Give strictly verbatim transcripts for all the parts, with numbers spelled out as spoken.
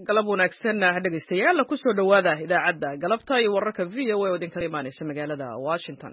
galab wanaagsan dhegeystayaal ku soo dhawaada idaacadda galabta iyo wararka V O A oo idinka imaanaysa magaalada Washington.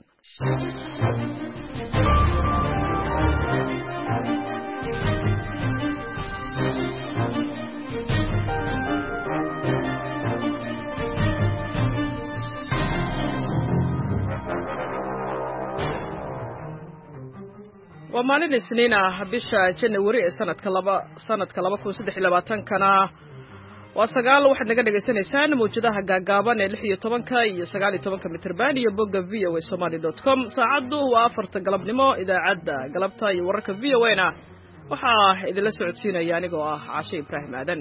waa maalin isniin ah bisha January ee sanadka laba sanadka laba kun saddex iyo labaatan kana waa sagaal waxaad naga dhageysanaysaan mawjadaha gaagaaban ee lix iyo tobanka iyo sagaal iyo tobanka mitir band iyo bogga v o a somali dot com saacadu waa afarta galabnimo idaacadda galabta iyo wararka V O A na waxaa idinla socodsiinaya anigoo ah Caashe Ibraahim Aadan.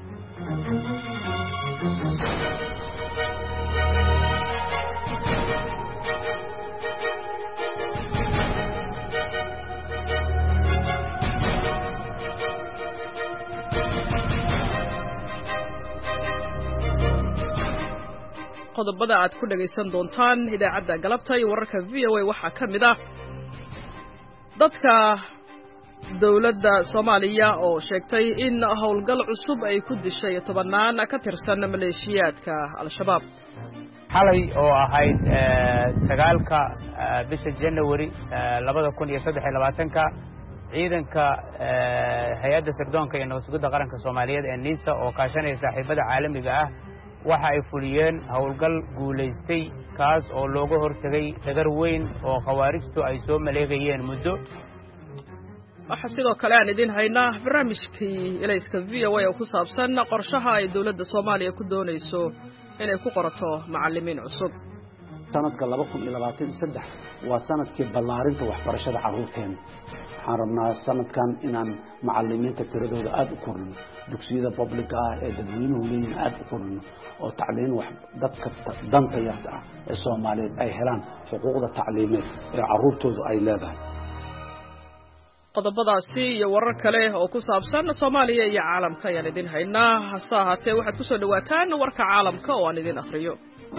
qodobada aad ku dhageysan doontaan idaacadda galabta iyo wararka V O A waxaa ka mid ah dadka dawladda Soomaaliya oo sheegtay in howlgal cusub ay ku dishay tobanaan ka tirsan maleeshiyaadka Al-Shabaab. xalay oo ahayd sagaalka bisha January laba kun iyo saddex iyo labaatan ka ciidanka hay'adda sirdoonka iyo nabadgelyada qaranka Soomaaliyeed ee NISA oo kaashanaya saaxiibada caalamiga ah waxa ay fuliyeen howlgal guuleystay kaas oo looga hortagay dagar weyn oo khawaarijtu ay soo maleegayeen muddo. waxa sidoo kale aan idin haynaa barnaamijkii ilayska V O A oo ku saabsan qorshaha ay dawladda Soomaaliya ku doonayso inay ku qorato macallimiin cusub. sanadka laba kun iyo labaatan iyo saddex waa sanadkii ballaarinta waxbarashada carruurteena. waxaan rabnaa sanadkan inaan macallimiinta tiradooda aad u kordhino, dugsiyada publica ah ee dadweynuhu leeyihiin aad u kordhino, oo tacliin wax dadka danta yarta ah ee Soomaaliyeed ay helaan xuquuqda tacliimeed ee carruurtoodu ay leedahay. qodobadaasi iyo warar kale oo ku saabsan Soomaaliya iyo caalamka ayaan idin haynaa. hase ahaatee waxaad ku soo dhawaataan warka caalamka oo aan idin akhriyo.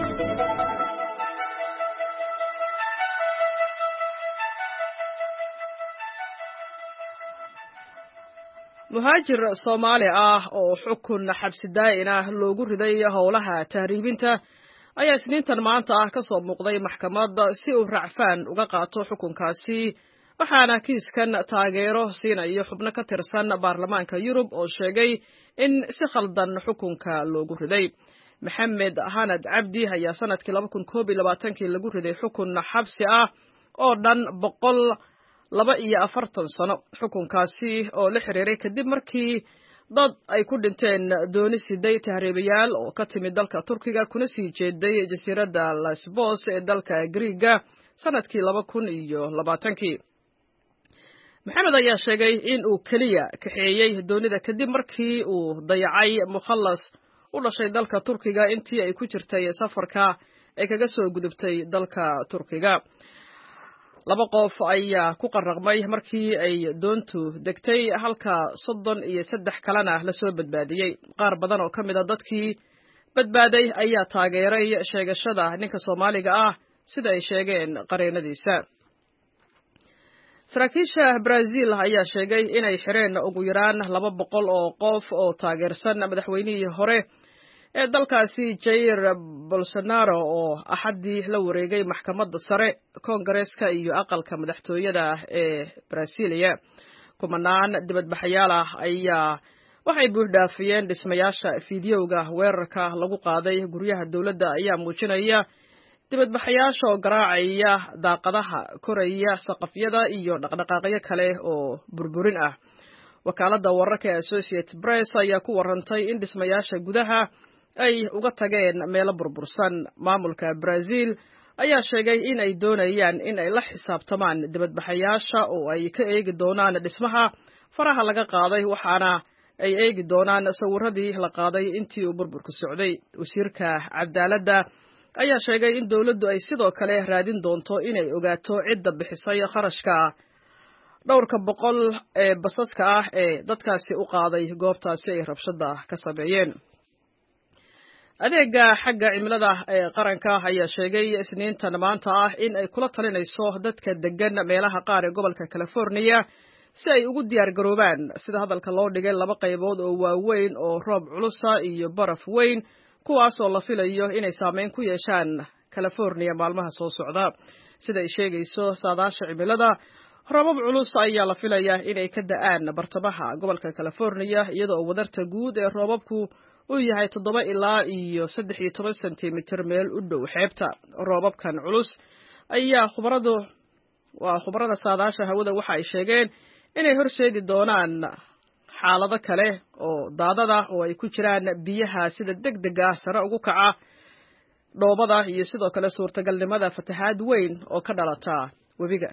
muhaajir Soomaali ah oo xukun xabsi daa'in ah loogu riday howlaha tahriibinta ayaa isniintan maanta ah ka soo muuqday maxkamadda si uu racfaan uga qaato xukunkaasi, waxaana kiiskan taageero siinayo xubno ka tirsan baarlamaanka Yurub oo sheegay in si khaldan xukunka loogu riday. Maxamed Hanad Cabdi ayaa sanadkii laba kun koob iyo labaatan kii lagu riday xukun xabsi ah oo dhan boqol laba iyo afartan sano. xukunkaasi oo la xiriiray kadib markii dad ay ku dhinteen dooni siday tahriibayaal oo ka timid dalka Turkiga kuna sii jeeday jasiiradda Lesbos ee dalka Greega sanadkii laba kun iyo labaatan kii. Maxamed ayaa sheegay in uu kaliya kaxeeyay doonida kadib markii uu dayacay mukhallas u dhashay dalka Turkiga intii ay ku jirtay safarka ay kaga soo gudubtay dalka Turkiga. laba qof ayaa ku qarraqmay markii ay doontu degtay halka soddon iyo saddex kalena la soo badbaadiyay. qaar badan oo ka mid ah dadkii badbaaday ayaa taageeray sheegashada ninka Soomaaliga ah sida ay sheegeen qareenadiisa. saraakiisha Brazil ayaa sheegay inay xireen ugu yaraan laba boqol oo qof oo taageersan madaxweynihii hore ee dalkaasi Jair Bolsonaro oo axadii la wareegay maxkamadda sare, Koongareeska iyo aqalka madaxtooyada ee Brasilia. kumanaan dibadbaxayaal ah ayaa waxay buuxdhaafiyeen dhismayaasha fiidiyowga weerarka lagu qaaday guryaha dawladda ayaa muujinaya dibadbaxayaasha oo garaacaya daaqadaha, koraya saqafyada iyo dhaqdhaqaaqyo kale oo burburin ah. wakaaladda wararka ee Associated Press ayaa ku warantay in dhismayaasha gudaha ay uga tageen meelo burbursan. maamulka Brazil ayaa sheegay in ay doonayaan in ay la xisaabtamaan dibadbaxayaasha oo ay ka eegi doonaan dhismaha faraha laga qaaday, waxaana ay eegi doonaan sawirradii la qaaday intii uu burburku socday. wasiirka cadaaladda ayaa sheegay in dawladdu ay sidoo kale raadin doonto inay ogaato cidda bixisay kharashka dhowrka boqol ee basaska ah ee dadkaasi u qaaday goobtaasi ay rabshada ka sameeyeen. adeega xagga cimilada ee qaranka ayaa sheegay isniintan maanta ah in ay kula talinayso dadka degan meelaha qaar ee gobolka California si ay ugu diyaar garoobaan sida hadalka loo dhigay laba qaybood oo waaweyn oo roob culusa iyo baraf weyn kuwaas oo la filayo inay saameyn ku yeeshaan California maalmaha soo socda sida ay sheegayso saadaasha cimilada roobab culus ayaa la filayaa inay ka da'aan bartamaha gobolka California iyadoo wadarta guud ee roobabku uu yahay toddoba ilaa iyo saddex iyo toban sentimitir meel u dhow xeebta roobabkan culus ayaa khubaradu waa khubarada saadaasha hawada waxa ay sheegeen inay horseedi doonaan xaalado kale oo daadada oo ay ku jiraan biyaha sida degdeg ah sare ugu kaca dhoobada iyo sidoo kale suurtagalnimada fatahaad weyn oo ka dhalata webiga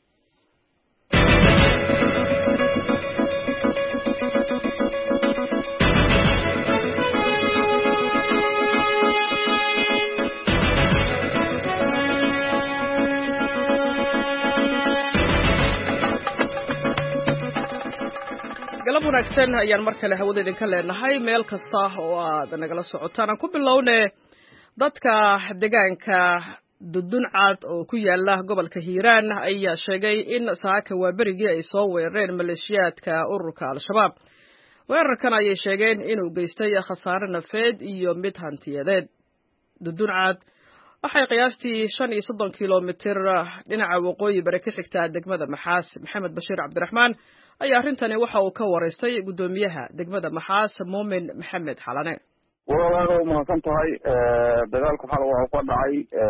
galab wanaagsan ayaan mar kale hawada idinka leenahay meel kasta oo aad nagala socotaan aan ku bilownay dadka deegaanka Duduncad oo ku yaala gobolka Hiiraan ayaa sheegay in saaka waaberigii ay soo weerareen maleeshiyaadka ururka Al-Shabaab weerarkan ayay sheegeen inuu geystay khasaare nafeed iyo mid hantiyadeed Duduncad waxay qiyaastii shan iyo soddon kiiloomitir dhinaca waqooyi bari ka xigtaa degmada Maxaas Maxamed Bashiir Cabdiraxmaan ayaa arintani waxa uu ka wareystay gudoomiyaha degmada Maxaas Muumin Maxamed Xalane walaalow ma san tahay dagaalku xal waxa ku dhacay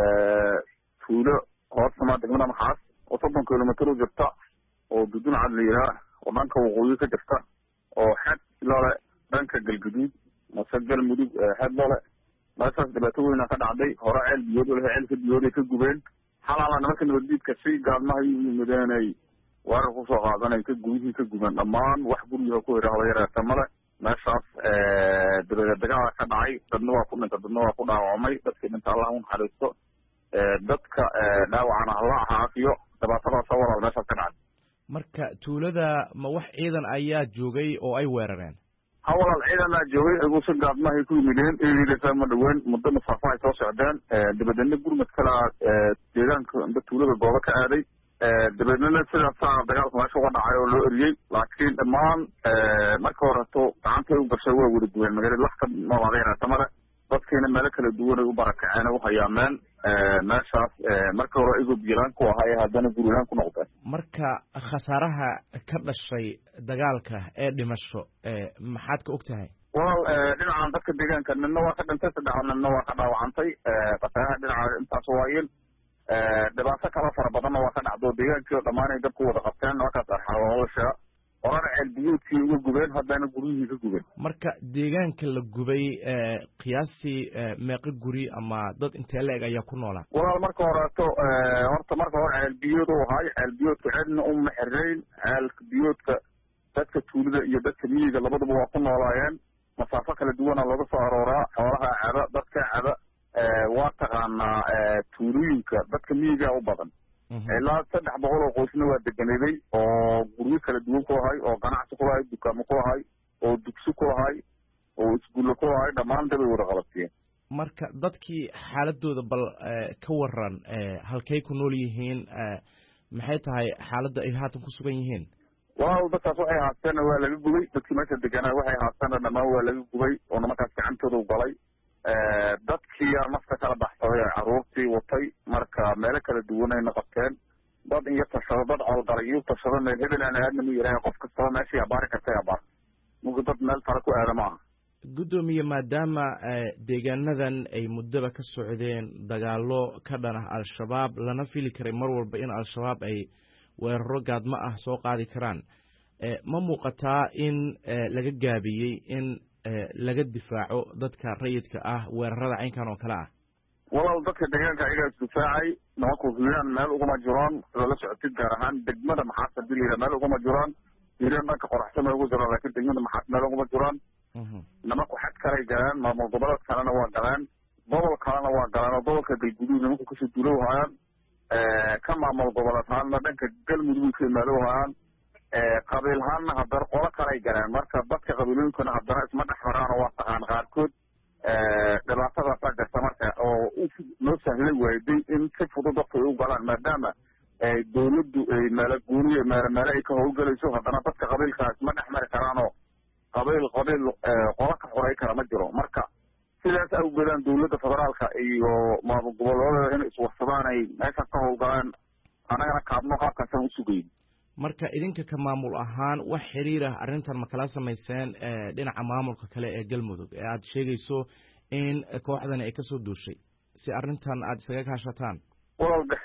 tuulo hoosama degmada Maxaas oo soddon kiiloomitir u jirta oo Duduncad leeyahay oo dhanka waqooyi ka jirta oo xad loola dhanka galguduud masagal mudug xad loola maasaas dhibaato weyn ka dhacday hore ceel biyood leh ceelka biyood ka gubeen xalaalana markii nabaddiidka si gaadmaha iyo mideenay warar ku soo qaadanay ka guudii ka guban dhammaan wax guriga ku yiraahdo yareeta male meeshaas ee dibadda dagaal ka dhacay dadna waa ku dhintay dadna waa ku dhaawacmay dadkii inta Allah uu xariisto ee dadka dhaawacana Allah haafiyo dabaatada soo warar meeshaas ka dhacay marka tuulada ma wax ciidan ayaa joogay oo ay weerareen hawlal ciidan joogay ugu soo gaadmahay ku yimideen eedeysa ma dhawaan muddo masaafo ay soo socdeen dibadana gurmad kala deegaanka inta tuulada goobo ka aaday dibadana sida saa dagaalku meesha uga dhacay oo loo eriyay laakiin dhammaan marka hore to gacantay u gashay waa wada duwan magaalada wax ka noolaadeen tamada dadkeena meel kala duwan ay u barakaceen oo hayaameen meeshaas marka hore igu biiran ku ahay hadana gurigaan ku noqday marka khasaaraha ka dhashay dagaalka ee dhimasho maxaad ka ogtahay wal dhinacan dadka deegaanka ninna waa ka dhintay sadexna waa ka dhaawacantay qataha dhinaca intaas waayeen dhibaato kala fara badan waa ka dhacdo deegaanka dhamaanay dad ku wada qabteen waa ka tarxawasha oran ceel biyoodkii uga gubeen haddana guriyihii ka gubeen marka deegaanka la gubay qiyaastii meeqa guri ama dad intee leeg ayaa ku noolaa walaal marka horeeto horta marka hore ceel biyood oo ahay ceel biyoodka cidna uma xirreyn ceelka biyoodka dadka tuulada iyo dadka miyiga labaduba waa ku noolaayeen masaafo kala duwana looga soo arooraa xoolaha caba dadka caba waa taqaanaa tuulooyinka dadka miyiga u badan ilaa saddex boqol oo qoysna waa deganeeday oo guryo kala duwan ku ahay oo ganacsi ku ahay dukaamo ku ahay oo dugsi ku ahay oo iskuulo ku ahay dhammaan dabay wada qabateen marka dadkii xaaladooda bal ka waran halkay ku nool yihiin maxay tahay xaaladda ay haatan ku sugan yihiin waaw dadkaas waxay haasteen waa laga gubay dadkii meesha deganaa waxay haasteen dhammaan waa laga gubay oo markaas gacantooda u galay dadkii nafta kala baxsaday caruurtii watay marka meelo kala duwan ay noqoteen dad iyo tashado dad cawlgalay iyo tashado meel hebel aan aadna mu yiraahdo qof kastaba meeshii abaari kartay abaar mugu dad meel fara ku aada maaha gudoomiye maadaama deegaanadan ay muddaba ka socdeen dagaalo ka dhan ah al-shabaab lana fili karay mar walba in al-shabaab ay weeraro gaadmo ah soo qaadi karaan ma muuqataa in laga gaabiyey in laga difaaco dadka rayidka ah weerarada caynkan oo kale ah walaal dadka deegaanka ayagaa isdifaacay nimanku hiiraan meel uguma jiraan sida la socotid gaar ahaan degmada Maxaas hadii la meel uguma jiraan hiiraan dhanka qoraxsan ugu jiraan laakiin degmada Maxaas meel uguma jiraan nimanku xad kale galaan maamul gobolka kalena waa galaan gobol kalena waa galaan gobolka galguduud nimanku kasoo duulow hayaan ka maamul gobolkaana dhanka galmudug ka imaado hayaan qabiilhaana haddana qolo kale ay galaan marka dadka qabiilooyinkana haddana isma dhexmaraan oo waa taqaan qaarkood dhibaatadaasa garta marka oo noo sahlay waayday in si fudud dadka ay u galaan maadaama dawladdu ay meelo gooniye meelo meelo ay ka howlgelayso haddana dadka qabiilkaas ma dhex mari karaanoo qabiil qabiil qola ka xoray kara ma jiro marka sidaas awgeedaan dawladda federaalka iyo maamul goboleedyada inay iswarsadaan ay meeshaas ka howlgalaan annagana kaabno qaabkaasaan u sugayn marka idinka ka maamul ahaan wax xiriir ah arrintan ma kala samayseen dhinaca maamulka kale ee galmudug ee aad sheegayso in kooxdani ay kasoo duushay si arrintan aad isaga kaashataan walaalka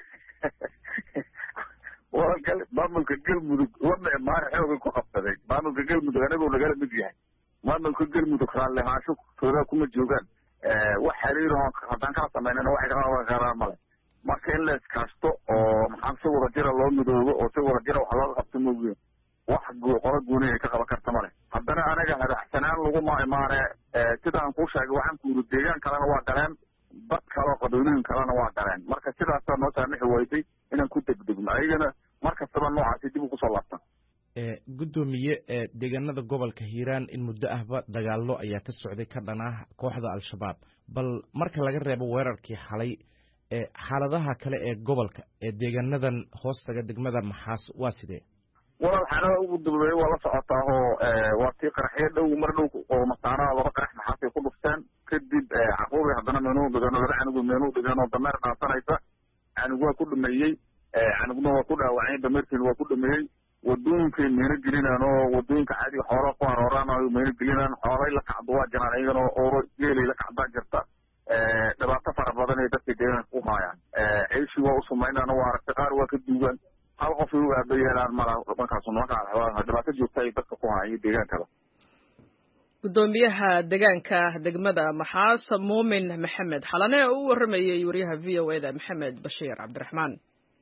walaalka maamulka galmudug wadna maana xoogay ku qabsaday maamulka galmudug anigoo nagala mid yahay maamulka galmudug raalli ahaansho toodaa kuma joogaan wax xiriir oo haddaan kala samaynana waxay kala qaban karaan male marka in la iskaasto oo maxaa si wada jira loo midoobo oo si wada jira wax looga qabto moogiin wax qolo gooni ay ka qaban karta male haddana anaga hadaxsanaan laguma imaane sidaan kuu sheegay waxaan ku yiri deegaan kalena waa galeen dad kaleo qabiilooyin kalena waa galeen marka sidaasaa noo saamixi wayday inaan ku degdegno ayagana mar kastaba noocaasi dib u kusoo laabtan guddoomiye deegaanada gobolka hiiraan in muddo ahba dagaallo ayaa ka socday ka dhanah kooxda al-shabaab bal marka laga reebo weerarkii xalay xaaladaha kale ee gobolka ee deegaanadan hoostaga degmada maxaas waa sidee walaal xaalada ugu dambeeya waa la socotaa oo waa tii qaraxyo dhow mar dhow oo masaaraha laba qarax maxaas ay ku dhufteen kadib caquubay haddana meenuu dhigan oo laba canugu meenuu dhigan oo dameer dhaasanaysa canug waa ku dhameeyey canugna waa ku dhaawacay dameerkiina waa ku dhameeyey wadooyinkay meeno gelinaan oo wadooyinka caadiga xoolaha ku harooraan oo meeno gelinaan xoolay la kacdo waa jiraan iyagana ooro geelay la kacdaa jirta dhibaato fara badan ay dadka deegaanka ku haayaan ceeshi waa u samaynaan waa aragtay qaar waa ka duugaan hal qof ay u aaba yeelaan mala markaasu markaa dhibaato joogta ay dadka ku haayaan deegaankada guddoomiyaha deegaanka degmada maxaas muumin maxamed xalane oo u waramayay wariyaha v o e da maxamed bashiir cabdiraxmaan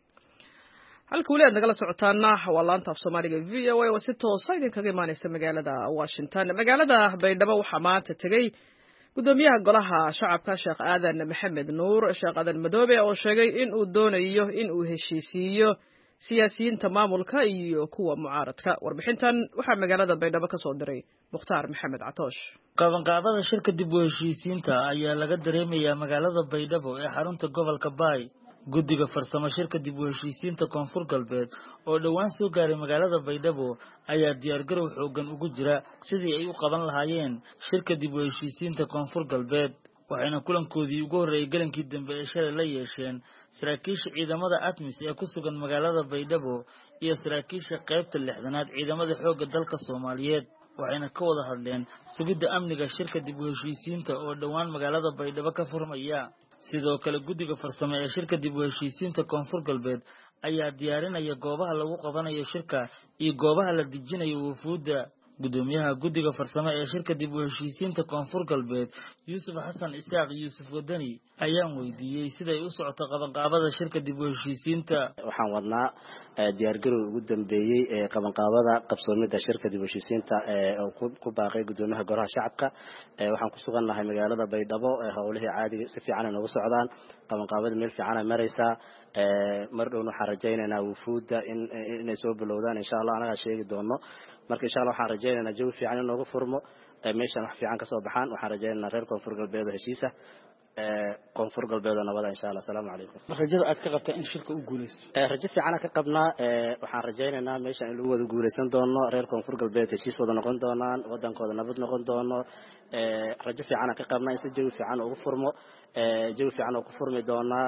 halka weli aad nagala socotaana waa laanta af soomaaliga v o a oo si toosa idinkaga imaaneysa magaalada washington magaalada baydhabo waxaa maanta tegey guddoomiyaha golaha shacabka sheekh aadan maxamed nuur sheekh aadan madoobe oo sheegay in uu doonayo in uu heshiisiiyo siyaasiyiinta maamulka iyo kuwa mucaaradka warbixintan waxaa magaalada baydhabo ka soo diray mukhtaar maxamed catoosh qabanqaabada shirka dib u heshiisiinta ayaa laga dareemayaa magaalada baydhabo ee xarunta gobolka baay guddiga farsamo shirka dib u heshiisiinta koonfur galbeed oo dhowaan soo gaaray magaalada baydhabo ayaa diyaargarow xoogan ugu jira sidii ay u qaban lahaayeen shirka dib u heshiisiinta koonfur galbeed waxayna kulankoodii ugu horreeyay galankii dambe ee shalay la yeesheen saraakiisha ciidamada atmis ee ku sugan magaalada baydhabo iyo saraakiisha qaybta lixdanaad ciidamada xoogga dalka soomaaliyeed waxayna ka wada hadleen sugidda amniga shirka dib u heshiisiinta oo dhowaan magaalada baydhabo ka furmaya sidoo kale guddiga farsamo ee shirka dib u heshiisiinta koonfur galbeed ayaa diyaarinaya goobaha lagu qabanayo shirka iyo goobaha la dejinayo wufuudda guddoomiyaha guddiga farsamo ee shirka dib u heshiisiinta koonfur galbeed yuusuf xasan isaaq yuusuf wadani ayaan weydiiyey siday u socoto qabanqaabada shirka dib u heshiisiinta waxaan wadnaa diyaargarow ugu dambeeyey ee qabanqaabada qabsoomida shirka dib u heshiisiinta oo ku baaqay guddoomiyaha golaha shacabka waxaan ku sugannahay magaalada baydhabo howlihii caadiga si fiican ay noogu socdaan qabanqaabada meel fiican ay maraysaa mar dhowna waxaan rajaynaynaa wufuudda in inay soo bilowdaan insha allah anagaa sheegi doono marka insha allah waxaan rajaynaynaa jawi fiican in noogu furmo meeshan wax fiican kasoo baxaan waxaan rajaynaynaa reer koonfur galbeed oo heshiisa koonfur galbeed oo nabada insha allah asalaamu calaykum rajada aad ka qabtaa in shirka uu guuleysto rajo fiicana ka qabnaa waxaan rajaynaynaa meeshan in lagu wada guuleysan doono reer koonfur galbeed heshiis wada noqon doonaan wadankooda nabad noqon doono rajo fiicana ka qabnaa in si jawi fiican ugu furmo jawi fiican oo ku furmi doonaa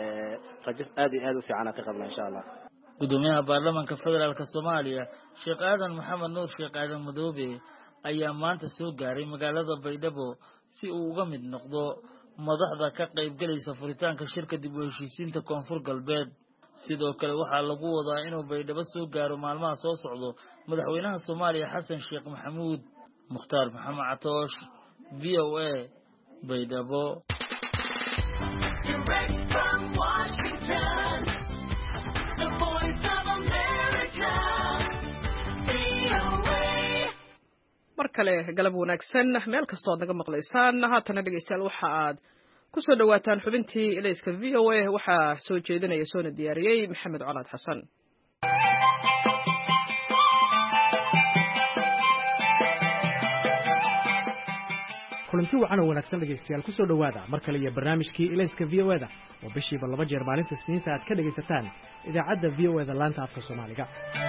rajo aad iyo aad u fiicana ka qabnaa insha allah guddoomiyaha baarlamaanka federaalka soomaaliya sheekh aadan maxamed nuur sheekh aadan madoobe ayaa maanta soo gaaray magaalada baydhabo si uu uga mid noqdo madaxda ka qaybgalaysa furitaanka shirka dib u heshiisiinta koonfur galbeed sidoo kale waxaa lagu wadaa inuu baydhabo soo gaaro maalmaha soo socdo madaxweynaha soomaaliya xasan sheekh maxamuud mukhtaar maxamed catoosh v o a baydhabo mar kale galab wanaagsan meel kastoo ad naga maqlaysaan haatana dhegeystayaal waxa aad ku soo dhowaataan xubintii ilayska v o a waxaa soo jeedinaya soona diyaariyey maxamed colaad xasan kulanti wacan oo wanaagsan dhegeystayaal ku soo dhawaada mar kale iyo barnaamijkii ilayska v o e da oo bishiiba laba jeer maalinta Isniinta aad ka dhegeysataan idaacadda v o e da laanta afka Soomaaliga.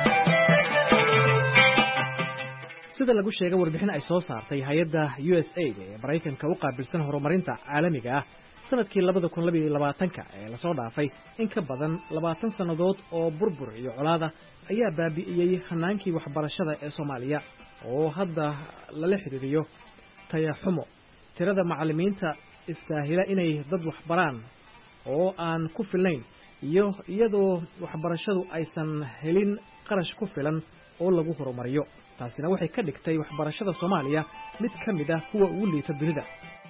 sida lagu sheegay warbixin ay soo saartay hay'adda U S A I D ee Mareykanka u qaabilsan horumarinta caalamiga ah sanadkii laba kun iyo labaatanka ee la soo dhaafay in ka badan labaatan sanadood oo burbur iyo colaada ayaa baabi'iyay hanaankii waxbarashada ee Soomaaliya oo hadda la xiriiriyo tayaxumo tirada macallimiinta istaahila inay dad wax baraan oo aan ku filnayn iyo iyadoo waxbarashadu aysan helin qarash ku filan oo lagu horumariyo taasina waxay ka dhigtay waxbarashada Soomaaliya mid ka mid ah kuwa ugu liita dunida.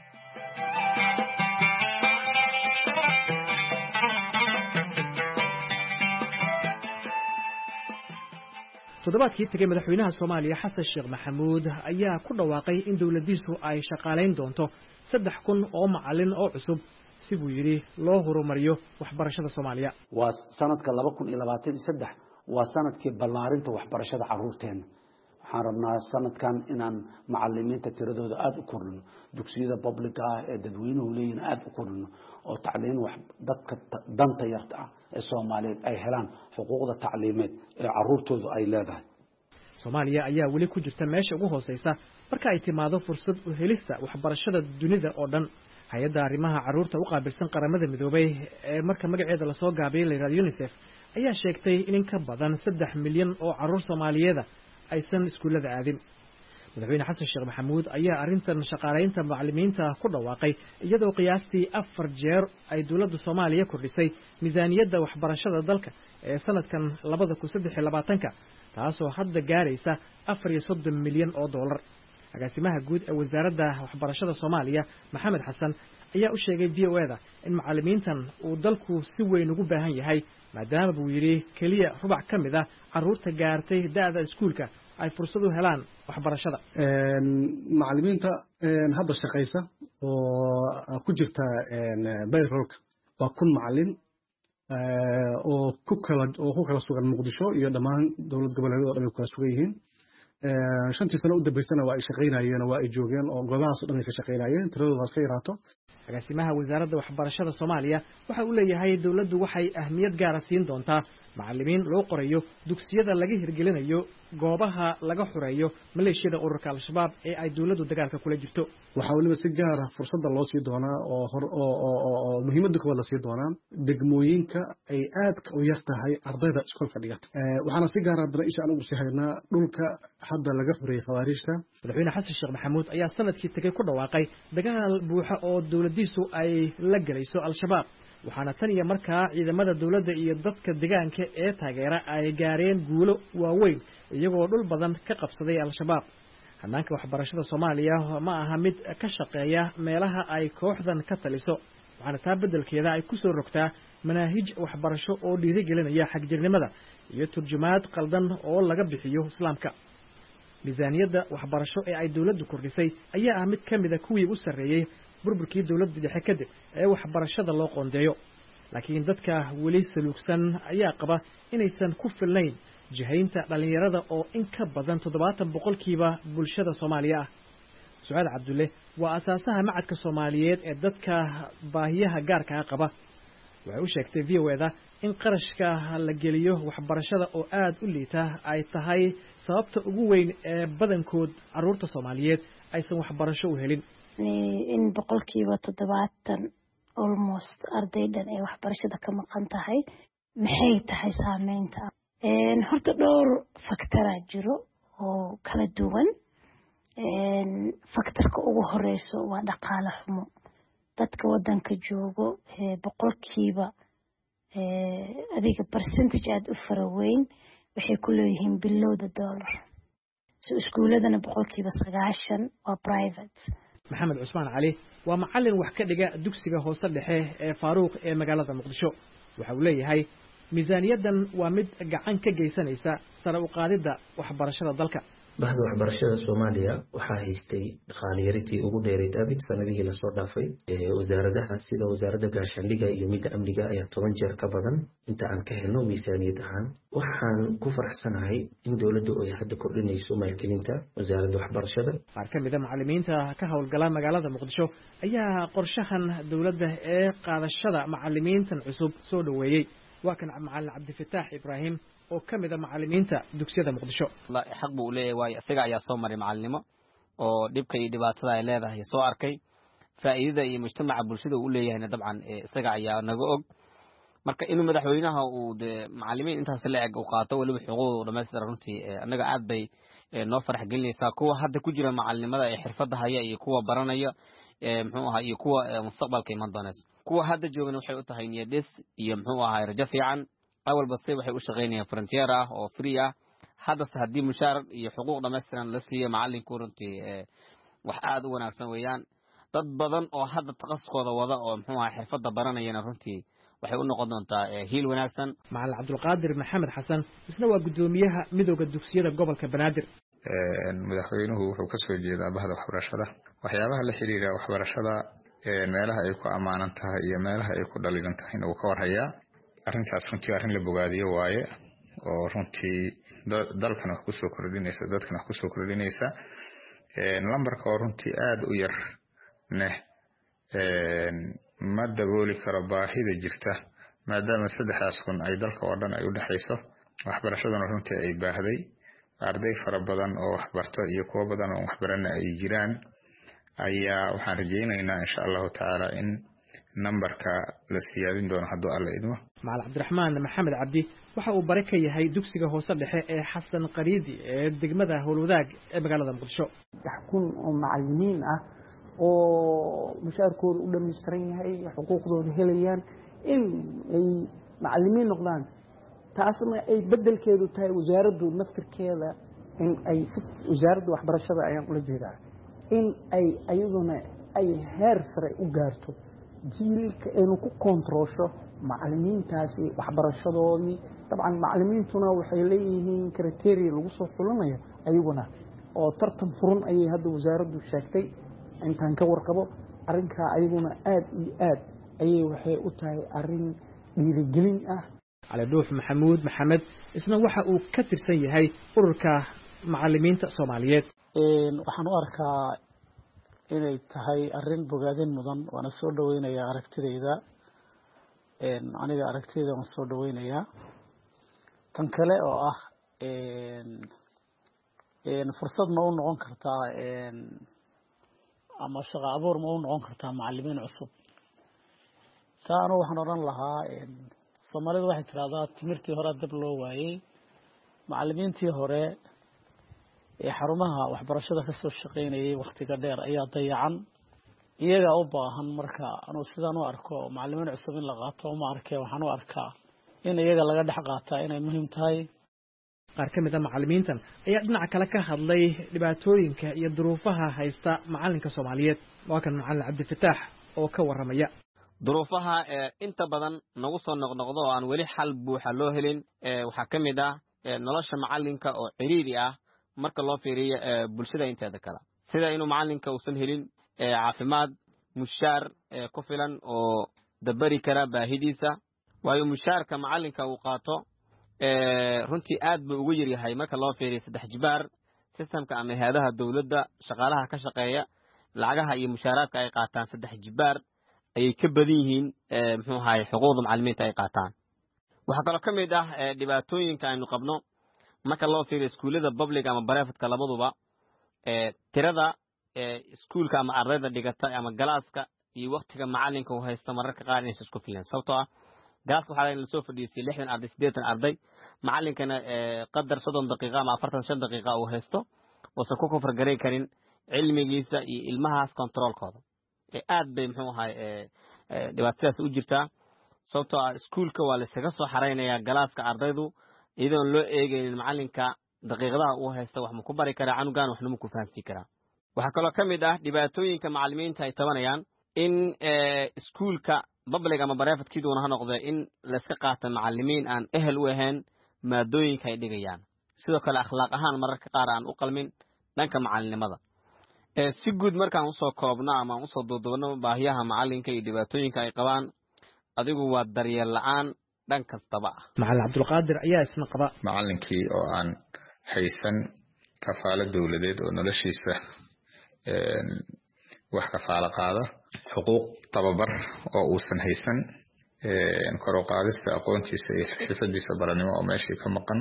toddobaadkii tagay madaxweynaha Soomaaliya Xasan Sheekh Maxamuud ayaa ku dhawaaqay in dawladdiisu ay shaqaaleyn doonto saddex kun oo macallin oo cusub si buu yiri loo horumariyo waxbarashada Soomaaliya. waa sanadka laba kun iyo labaatan iyo saddex waa sanadkii ballaarinta waxbarashada carruurteena. waxaan rabnaa sanadkan inaan macallimiinta tiradooda aad u kordhino dugsiyada public ah ee dadweynuhu leeyihiin aad u kordhino oo tacliin wax dadka danta yarta ah ee Soomaaliyeed ay helaan xuquuqda tacliimeed ee carruurtoodu ay leedahay. Soomaaliya ayaa weli ku jirta meesha ugu hooseysa marka ay timaado fursad u helista waxbarashada dunida oo dhan. hay'adda arrimaha carruurta u qaabilsan qaramada midoobay ee marka magaceeda la soo gaabiyay la yiraahdo UNICEF ayaa sheegtay in ka badan saddex milyan oo carruur Soomaaliyeed aysan iskuulada aadin. madaxweyne Xasan Sheekh Maxamuud ayaa arrintan shaqaaleynta macallimiinta ku dhawaaqay iyadoo qiyaastii afar jeer ay dawladda Soomaaliya kordhisay miisaaniyadda waxbarashada dalka ee sanadkan laba kun iyo saddex iyo labaatanka taasoo hadda gaaraysa afar iyo soddon milyan oo dollar. agaasimaha guud ee wasaaradda waxbarashada Soomaaliya Maxamed Xasan ayaa u sheegay V O E da in macallimiintan uu dalku si weyn ugu baahan yahay maadaama buu yiri kaliya rubac ka mid ah carruurta gaartay da'da iskuulka ay fursad u helaan waxbarashada. een macallimiinta een hadda shaqeysa oo ku jirta een bayrolka waa kun macallin ee oo ku kala oo ku kala sugan Muqdisho iyo dhammaan dawlad goboleedyada oo dhan ku kala sugan yihiin. ee shantii sano u dambeysana waa ay shaqeynayeen oo waa ay joogeen oo goobahaas oo dhan ay ka shaqeynayeen tiradooda iska yaraato. agaasimaha wasaaradda waxbarashada Soomaaliya waxa uu leeyahay dawladdu waxay ahmiyad gaar ah siin doontaa macallimiin loo qorayo dugsiyada laga hirgelinayo goobaha laga xureeyo maleeshiyada ururka Al-Shabaab ee ay dawladdu dagaalka kula jirto. waxa waliba si gaar ah fursada loo sii doonaa oo oo oo muhiimada koowaad la sii doonaa degmooyinka ay aad u yar tahay ardayda iskoolka dhigata. ee waxaana si gaar ah dana isha anagu sii haynaa dhulka hadda laga xureeyay khawaarijta. madaxweyne Xasan Sheekh Maxamuud ayaa sanadkii tagay ku dhawaaqay dagaal buuxa oo dawladdiisu ay la galayso Al-Shabaab waxaana tan iyo markaa ciidamada dawladda iyo dadka deegaanka ee taageera ay gaareen guulo waaweyn iyagoo dhul badan ka qabsaday Al-Shabaab. hanaanka waxbarashada Soomaaliya ma aha mid ka shaqeeya meelaha ay kooxdan ka taliso waxaana taa beddelkeeda ay ku soo rogtaa manaahij waxbarasho oo dhiirigelinaya xagjirnimada iyo turjumaad qaldan oo laga bixiyo islaamka. miisaaniyadda waxbarasho ee ay dawladdu kordhisay ayaa ah mid ka mid ah kuwii u sarreeyay burburkii dawladda dhexe kadib ee waxbarashada loo qoondeeyo laakiin dadka weli saluugsan ayaa qaba inaysan ku filnayn jihaynta dhalinyarada oo in ka badan toddobaatan boqolkiiba bulshada Soomaaliya ah. Sucaad Cabdulle waa asaasaha macadka Soomaaliyeed ee dadka baahiyaha gaarka ah qaba waxay u sheegtay V O E da in qarashka la geliyo waxbarashada oo aad u liita ay tahay sababta ugu weyn ee badankood carruurta Soomaaliyeed aysan waxbarasho u helin. in boqolkiiba toddobaatan almost ardaydan ay waxbarashada ka maqan tahay maxay tahay saameynta. een horta dhowr faktora jiro oo kala duwan. een faktorka ugu horeyso waa dhaqaale xumo. dadka wadanka joogo ee boqolkiiba ee adiga percentage aad u faraweyn waxay ku leeyihiin below the dollar. so iskuuladana boqolkiiba sagaashan waa private. Maxamed Cusmaan Cali waa macallin wax ka dhiga dugsiga hoose dhexe ee Faaruq ee magaalada Muqdisho waxa uu leeyahay miisaaniyaddan waa mid gacan ka geysanaysa sare u qaadidda waxbarashada dalka. bahda waxbarashada Soomaaliya waxaa haystay dhaqaaliyaritii ugu dheerayd abid sanadihii la soo dhaafay. Wasaaradaha sida wasaaradda gaashaandhigga iyo midda amniga ayaa toban jeer ka badan inta aan ka helno miisaaniyad ahaan. Waxaan ku faraxsanahay in dowladdu ay hadda kordhinayso maalgelinta wasaaradda waxbarashada. Qaar ka mid ah macallimiinta ka howlgala magaalada Muqdisho ayaa qorshahan dowladda ee qaadashada macallimiintan cusub soo dhaweeyay. waa kan macallin Cabdifataax Ibraahim oo ka mid ah macallimiinta dugsiyada Muqdisho. xaq buu leeyahay way isaga ayaa soo maray macallinimo oo dhibka iyo dhibaatada ay leedahay soo arkay faa'iidada iyo mujtamaca bulshada uu leeyahay dabcan isaga ayaa naga og marka inuu madaxweynaha uu de macallimiin intaas la eg u qaato waliba xuquuqdooda dhameystiran runtii anaga aad bay noo farax gelinaysaa kuwa hadda ku jira macallimada ee xirfadda haya iyo kuwa baranaya muxuu ahaa iyo kuwa mustaqbalka iman doonaysa kuwa hadda joogan waxay u tahay niyadis iyo muxuu ahaa rajo fiican awal base waxay u shaqeynayaan frontier ah oo free ah hadda haddii mushaar iyo xuquuq dhameystiran la siiyo macallinku runtii wax aad u wanaagsan weeyaan dad badan oo hadda taqaskooda wada oo muxuu ahaa xirfadda baranayana runtii waxay u noqon doontaa hiil wanaagsan. Macallin Cabdulqaadir Maxamed Xasan isna waa gudoomiyaha midowga dugsiyada gobolka Banaadir. madaxweynuhu wuxuu ka soo jeedaa bahda waxbarashada waxyaabaha la xiriira waxbarashada meelaha ay ku amaanan tahay iyo meelaha ay ku dhaligan tahay inuu ka warhayaa arrintaas runtii arrin la bogaadiyo waaye oo runtii dalkan wax ku soo kordhinaysa dadkan wax ku soo kordhinaysa lambarka oo runtii aad u yar neh ma dabooli karo baahida jirta maadaama saddexdaas kun ay dalka oo dhan ay u dhaxayso waxbarashaduna runtii ay baahday arday fara badan oo waxbarto iyo kuwa badan oo waxbarana ay jiraan ayaa waxaan rajaynaynaa insha allahu tacaala in nambarka la siyaadin doono hadduu alla idmo. Macallin Cabdiraxmaan Maxamed Cabdi waxa uu bare ka yahay dugsiga hoose dhexe ee Xasan Qariidi ee degmada Howlwadaag ee magaalada Muqdisho. saddex kun oo macallimiin ah oo mushaarkooda u dhameystiran yahay xuquuqdooda helayaan in ay macallimiin noqdaan taasna ay bedelkeedu tahay wasaaraddu naftirkeeda in ay wasaaradda waxbarashada ayaan ula jeedaa in ay ayaduna ay heer sare u gaarto jiilka aynu ku kontroosho macallimiintaasi waxbarashadoodii dabcan macallimiintuna waxay leeyihiin criteria lagu soo xulanayo ayaguna oo tartan furan ayay hadda wasaaraddu sheegtay intaan ka warqabo arrinkaa ayaguna aad iyo aad ayay waxay u tahay arrin dhiirigelin ah. Cali Dhuuf Maxamuud Maxamed isna waxa uu ka tirsan yahay ururka macallimiinta Soomaaliyeed. een waxaan u arkaa inay tahay arrin bogaadin mudan waana soo dhaweynayaa aragtidayda een aniga aragtidayda waan soo dhaweynayaa tan kale oo ah een een fursad ma u noqon kartaa een ama shaqo abuur ma u noqon kartaa macallimiin cusub taana waxaan oran lahaa een Soomaalidu waxay tiraahdaa timirtii hore dab loo waayay macallimiintii hore ee xarumaha waxbarashada ka soo shaqeynayay waqtiga dheer ayaa dayacan iyaga u baahan marka anuu sidaan u arko macallimiin cusub in la qaato uma arkay waxaan u arkaa in iyaga laga dhex qaataa inay muhiim tahay. qaar ka mid ah macallimiintan ayaa dhinaca kale ka hadlay dhibaatooyinka iyo duruufaha haysta macallinka Soomaaliyeed. waa kan macallin Cabdifataax oo ka waramaya duruufaha inta badan nagu soo noqnoqdo oo aan weli xal buuxa loo helin waxaa ka mid ah nolosha macallinka oo ciriiri ah marka loo fiiriyo bulshada inteeda kale sida inuu macallinka uusan helin caafimaad mushaar ku filan oo dabari kara baahidiisa waayo mushaarka macallinka uu qaato runtii aad buu ugu yar yahay marka loo fiiriyo saddex jibaar systemka ama hay'adaha dawladda shaqaalaha ka shaqeeya lacagaha iyo mushaaraadka ay qaataan saddex jibaar ayay ka badan yihiin muxuu ahaay xuquuqda macallimiinta ay qaataan. waxaa kaloo ka mid ah dhibaatooyinka aynu qabno marka loo fiiriyo iskuullada public ama privateska labaduba tirada iskuulka ama ardayda dhigata ama galaaska iyo waqtiga macallinka uu haysto mararka qaar inaysan isku filan sababtoo ah galaaska waxaa la soo fadhiisay lixdan arday siddeetan arday macallinkana qadar soddon daqiiqo ama afartan shan daqiiqo uu haysto uusan ku kufar garay karin cilmigiisa iyo ilmahaas controlkooda aad bay muxuu ahaay dhibaatadaas u jirtaa sababtoo ah iskuulka waa la iskaga soo xareynayaa galaaska ardaydu iyadoon loo eegaynin macallinka daqiiqadaha uu haysta wax ma ku bari karaa canugan waxna ma ku fahamsiin karaa. waxaa kaloo ka mid ah dhibaatooyinka macallimiinta ay tabanayaan in iskuulka public ama barefadkiiduna ha noqdee in la iska qaato macallimiin aan ehel u ahayn maadooyinka ay dhigayaan sidoo kale akhlaaq ahaan mararka qaar aan u qalmin dhanka macallinimada ee si guud markaan u soo koobno ama u soo doodobno baahiyaha macallinka iyo dhibaatooyinka ay qabaan adigu waa daryeel la'aan dhan kastaba ah macallin cabdulqaadir ayaa isna qaba macallinkii oo aan haysan kafaalo dawladeed oo noloshiisa wax kafaalo qaada xuquuq tababar oo uusan haysan kor u qaadista aqoontiisa iyo xirfadiisa baranimo oo meeshii ka maqan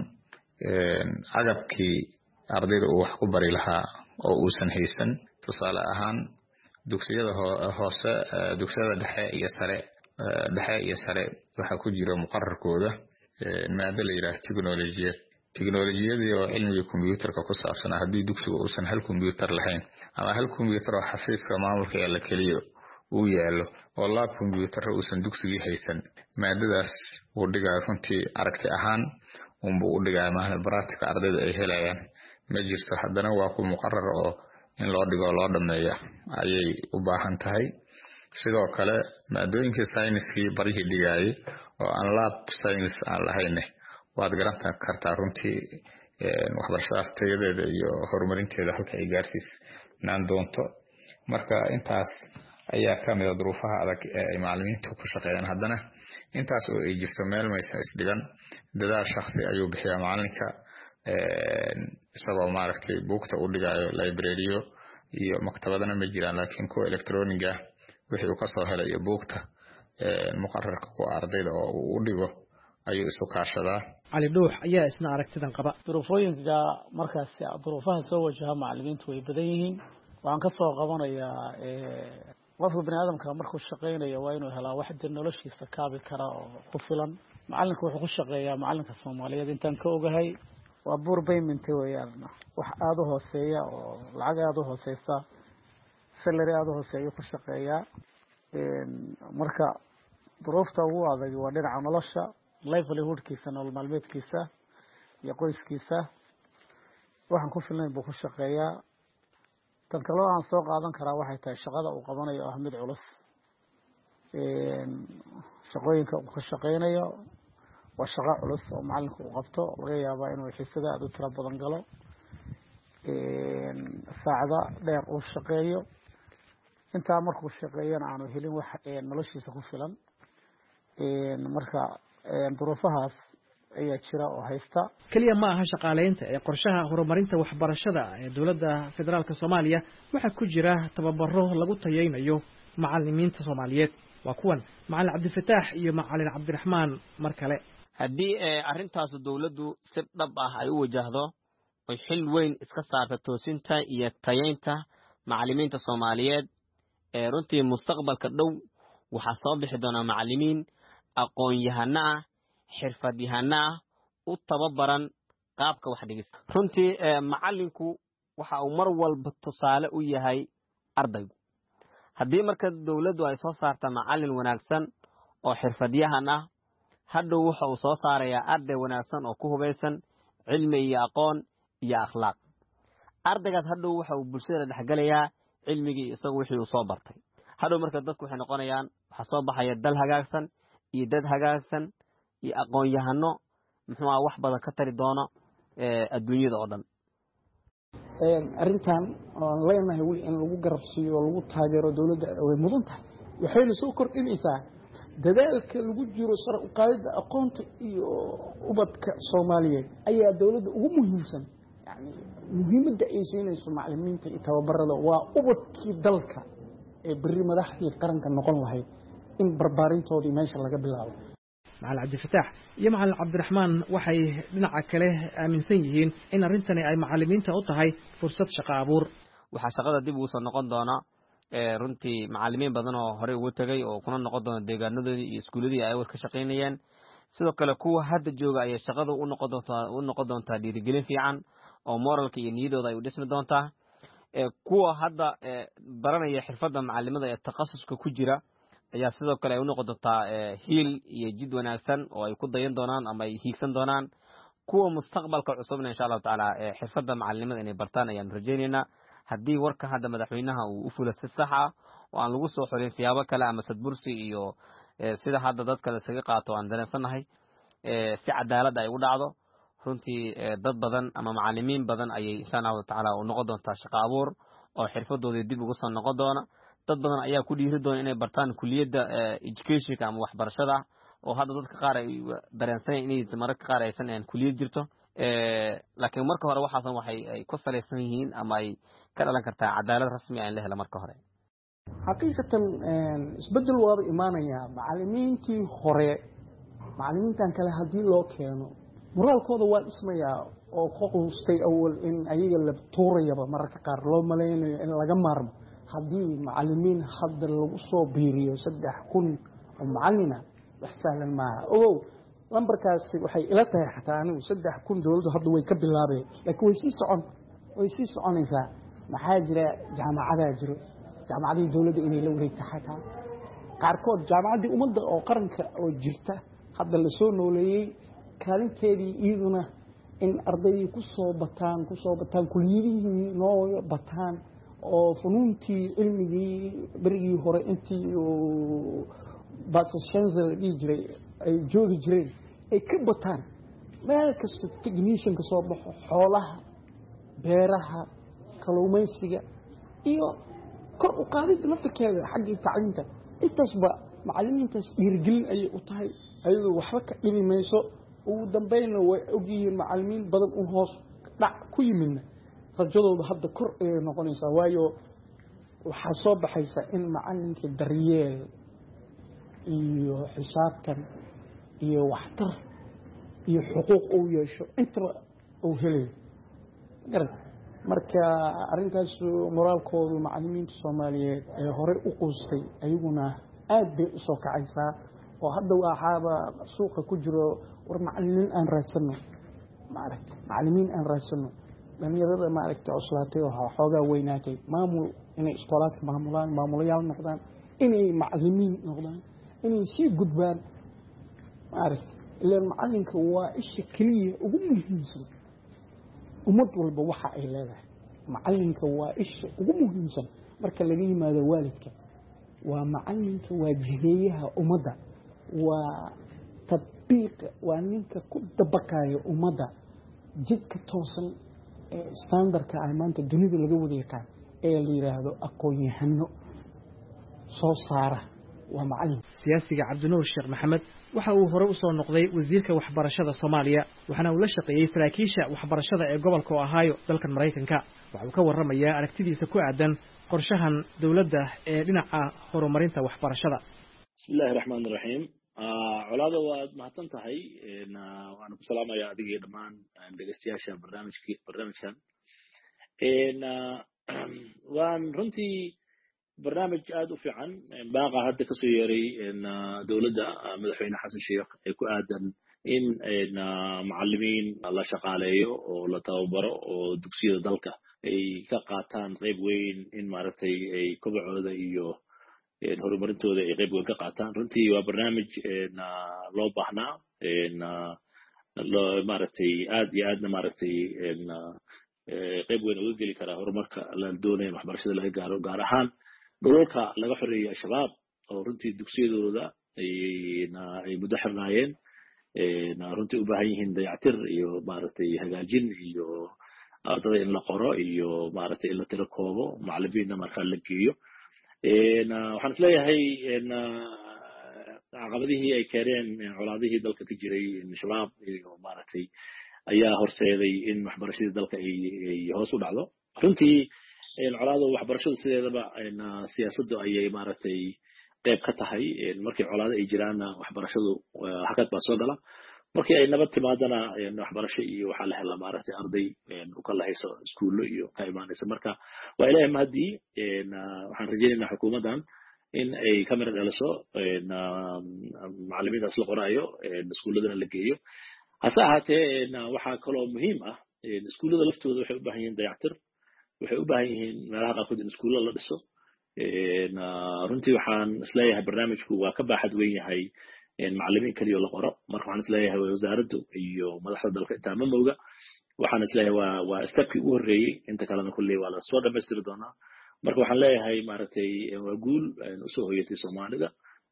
agabkii ardayda uu wax ku bari lahaa oo uusan haysan tusaale ahaan dugsiyada hoose dugsiyada dhexe iyo sare dhexe iyo sare waxa ku jira muqarrarkooda maada la yiraahdo tiknoolajiyad tiknoolajiyadii oo cilmiga kombiyuutarka ku saabsan haddii dugsigu uusan hal kombiyuutar lahayn ama hal kombiyuutar oo xafiiska maamulka ee la kaliyo uu yaalo oo lab kombiyuutar uusan dugsigii haysan maadadaas uu dhigaa runtii aragti ahaan unba u dhigaa maahan baraatika ardayda ay helayaan ma jirto haddana waa ku muqarrar oo in loo dhigo loo dhameeyo ayay u baahan tahay sidoo kale maadooyinka sayniskii barihii dhigayay oo aan lab science aan lahayn waad garan kartaa runtii waxbarashadaas tayadeeda iyo horumarinteeda halka ay gaarsiisnaan doonto marka intaas ayaa ka mid ah duruufaha adag ee ay macallimiintu ku shaqeeyaan haddana intaas oo ay jirto meel maysan isdhigan dadaal shakhsi ayuu bixiyaa macallinka isagoo maaragtay buugta u dhigayo libraryo iyo maktabadana ma jiraan laakiin kuwa electroniga wixii uu kasoo helay iyo buugta muqarrarka ku ardayda oo uu u dhigo ayuu isu kaashadaa cali dhuux ayaa isna aragtidan qaba duruufooyinka markaas duruufaha soo wajaha macallimiintu way badan yihiin waxaan ka soo qabanayaa qofka bani aadamka markuu shaqeynayo waa inuu helaa wax dib noloshiisa kaabi kara oo ku filan macallinka wuxuu ku shaqeeyaa macallinka Soomaaliyeed intaan ka ogahay waa buur payment weeyaan wax aad u hooseeya oo lacag aad u hooseysa salary aad u hooseeya ku shaqeeyaa marka duruufta ugu adag waa dhinaca nolosha livelihoodkiisa nolol maalmeedkiisa iyo qoyskiisa waxaan ku filnayn buu ku shaqeeyaa tan kale aan soo qaadan karaa waxay tahay shaqada uu qabanayo ah mid culus shaqooyinka uu ka shaqeynayo waa shaqo culus oo macalinku uu qabto laga yaabaa inuu xiisada aad u tiro badan galo saacada dheer uu shaqeeyo intaa markuu shaqeeyana aanu helin wax noloshiisa ku filan marka duruufahaas ayaa jira oo haysta kaliya ma aha shaqaaleynta ee qorshaha horumarinta waxbarashada ee dowladda federaalka Soomaaliya waxa ku jira tababaro lagu tayeynayo macallimiinta Soomaaliyeed waa kuwan macallin Cabdifataax iyo macallin Cabdiraxmaan mar kale haddii arrintaas dowladdu si dhab ah ay u wajahdo oo xil weyn iska saarto toosinta iyo tayeynta macallimiinta Soomaaliyeed ee runtii mustaqbalka dhow waxa soo bixi doona macallimiin aqoon-yahano ah xirfad-yahano ah u tababaran qaabka wax dhigista runtii macallinku waxa uu mar walba tusaale u yahay ardaygu haddii marka dowladdu ay soo saarto macallin wanaagsan oo xirfad-yahan ah hadhow waxa uu soo saarayaa arday wanaagsan oo ku hubaysan cilmi iyo aqoon iyo akhlaaq ardaygaas hadhow waxa uu bulshada dhexgalayaa cilmigii isagu wixii uu soo bartay hadhow marka dadku waxay noqonayaan waxa soo baxaya dal hagaagsan iyo dad hagaagsan iyo aqoon-yahano muxuu ah wax badan ka tari doono adduunyada oo dhan arrintan oo leenahay weli in lagu garabsiiyo oo lagu taageero dowladda way mudan tahay waxayna soo kordhinaysaa dadaalka lagu jiro sar u qaadida aqoonta iyo ubadka Soomaaliyeed ayaa dowladda ugu muhiimsan yani muhiimadda ay siinayso macallimiinta iyo tababarada waa ubadkii dalka ee bari madaxdii qaranka noqon lahayd in barbaarintoodii meesha laga bilaabo macallin Cabdifataax iyo macallin Cabdiraxmaan waxay dhinaca kale aaminsan yihiin in arrintani ay macallimiinta u tahay fursad shaqo abuur waxa shaqada dib ugu soo noqon doona ee runtii macallimiin badan oo hore ugu tagay oo kuna noqon doona deegaanadoodii iyo iskuuladii ay war ka shaqeynayeen sidoo kale kuwa hadda jooga ay shaqada u noqon doontaa u noqon doontaa dhiirigelin fiican oo moralka iyo niyadooda ay u dhismi doontaa ee kuwa hadda baranaya xirfadda macallimada ee takhasuska ku jira ayaa sidoo kale ay u noqon doontaa hiil iyo jid wanaagsan oo ay ku dayan doonaan ama ay hiigsan doonaan kuwa mustaqbalka cusubna insha Allah taala xirfadda macallimada inay bartaan ayaan rajaynaynaa haddii warka hadda madaxweynaha uu u fulo si sax ah oo aan lagu soo xorin siyaabo kale ama sadbursi iyo sida hadda dadka isaga qaato aan dareensanahay si cadaalad ay u dhacdo runtii dad badan ama macallimiin badan ayay insha Allah taala u noqon doontaa shaqo abuur oo xirfadoodii dib ugu soo noqon doona dad badan ayaa ku dhiiri doona inay bartaan kuliyadda education ama waxbarashada oo hadda dadka qaar ay dareensan inay mararka qaar aysan aan kuliyad jirto laakiin marka hore waxaasan waxay ay ku saleysan yihiin ama ay ka dhalan kartaa cadaalad rasmi ah in la helo marka hore xaqiiqatan isbedel waaba imaanaya macallimiintii hore macallimiintan kale haddii loo keeno moraalkooda waa dhismayaa oo qoqustay awal in ayaga la tuurayaba mararka qaar loo malaynayo in laga maarmo haddii macallimiin hadda lagu soo biiriyo saddex kun oo macallina wax sahlan maaha ogow lambarkaasi waxay ila tahay xataa anigu saddex kun dowladdu hadda way ka bilaabeen laakiin way sii socon way sii soconaysaa maxaa jira jaamacadaa jiro jaamacadii dowladda inay la wareegta xataa qaarkood jaamacaddii ummadda oo qaranka oo jirta hadda la soo nooleeyey kaalinteedii iyaduna in ardaydii ku soo bataan ku soo bataan kuliyadihii noo bataan oo funuuntii cilmigii berigii hore intii basashanza la dhihi jiray ay joogi jireen ay ka bataan meel kasta technician ka soo baxo xoolaha beeraha kalluumaysiga iyo kor u qaadida laftirkeeda xaggii tacliinta intaasba macallimiintaas dhiirigelin ayay u tahay ayadoo waxba ka dhimi mayso ugu dambayna way ogyihiin macallimiin badan u hoos dhac ku yimidna rajadooda hadda kor ayay noqonaysaa waayo waxaa soo baxaysa in macallinka daryeel iyo xisaabtan iyo waxtar iyo xuquuq uu yeesho intaba uu helayo garad marka arrintaas moraalkoodu macallimiinta Soomaaliyeed ee hore u qoostay ayaguna aad bay u soo kacaysaa oo hadda waxaaba suuqa ku jiro war macallimiin aan raadsano maaragtay macallimiin aan raadsano dhalinyarada maaragtay cuslaatay oo xoogaa weynaatay maamul inay iskoolaadka maamulaan maamulayaal noqdaan inay macallimiin noqdaan inay sii gudbaan maaragtay ilaan macallinka waa isha keliya ugu muhiimsan ummad walba waxa ay leedahay macallinka waa isha ugu muhiimsan marka laga yimaado waalidka waa macallinka waa jiheeyaha ummadda waa tadbiiqa waa ninka ku dabaqayo ummadda jidka toosan ee standardka ay maanta dunida laga wada yaqaan ee la yiraahdo aqoon-yahano soo saara waa macallin siyaasiga cabdinuur sheekh maxamed waxa uu hore u soo noqday wasiirka waxbarashada Soomaaliya waxaana uu la shaqeeyay saraakiisha waxbarashada ee gobolka Ohio dalkan Mareykanka waxa uu ka warramayaa aragtidiisa ku aadan qorshahan dawladda ee dhinaca horumarinta waxbarashada bismillaahir rahmaanir rahiim colaada waad mahadsan tahay waan ku salaamayaa adiga dhamaan dhageystayaasha barnaamijka barnaamijkan een waan runtii barnaamij aad u fiican baaqa hadda ka soo yeeray dawladda madaxweyne xasan sheekh ee ku aadan in macallimiin la shaqaaleeyo oo la tababaro oo dugsiyada dalka ay ka qaataan qayb weyn in maaragtay ay kobacooda iyo horumarintooda ay qayb weyn ka qaataan runtii waa barnaamij loo baahnaa maaragtay aad iyo aadna maaragtay qayb weyn uga geli karaa horumarka la doonayo waxbarashada laga gaaro gaar ahaan dhulalka laga xoreeyay al-shabaab oo runtii dugsiyadooda ay muddo xirnaayeen runtii u baahan yihiin dayactir iyo maaragtay hagaajin iyo ardada in la qoro iyo maaragtay in la tiro koobo macallimiinna markaa la geeyo waxaan isleeyahay caqabadihii ay keeneen colaadihii dalka ka jiray shabaab iyo maaragtay ayaa horseeday in waxbarashadii dalka ay hoos u dhacdo runtii colaada waxbarashadu sideedaba siyaasaddu ayay maaragtay qayb ka tahay markii colaado ay jiraanna waxbarashadu hakad baa soo gala markii ay nabad timaadana waxbarasho iyo waxaa la helaa maaragtay arday u kala hayso iskuullo iyo ka imaanaysa marka waa ilaahay mahadii waxaan rajaynaynaa xukuumaddan in ay ka mira dhaliso macallimiintaas la qoraayo iskuulladana la geeyo hase ahaatee waxaa kaloo muhiim ah iskuullada laftooda waxay u baahan yihiin dayactir waxay u baahan yihiin meelaha qaarkood in iskuulla la dhiso runtii waxaan isleeyahay barnaamijku waa ka baaxad weyn yahay macallimiin keliya la qoro marka waxaan isleeyahay wasaaraddu iyo madaxda dalka intaa ma mooga waxaan isleeyahay waa waa stepkii ugu horreeyey inta kalena kulley waa la soo dhammaystiri doonaa marka waxaan leeyahay maaragtay waa guul usoo hoyatay soomaalida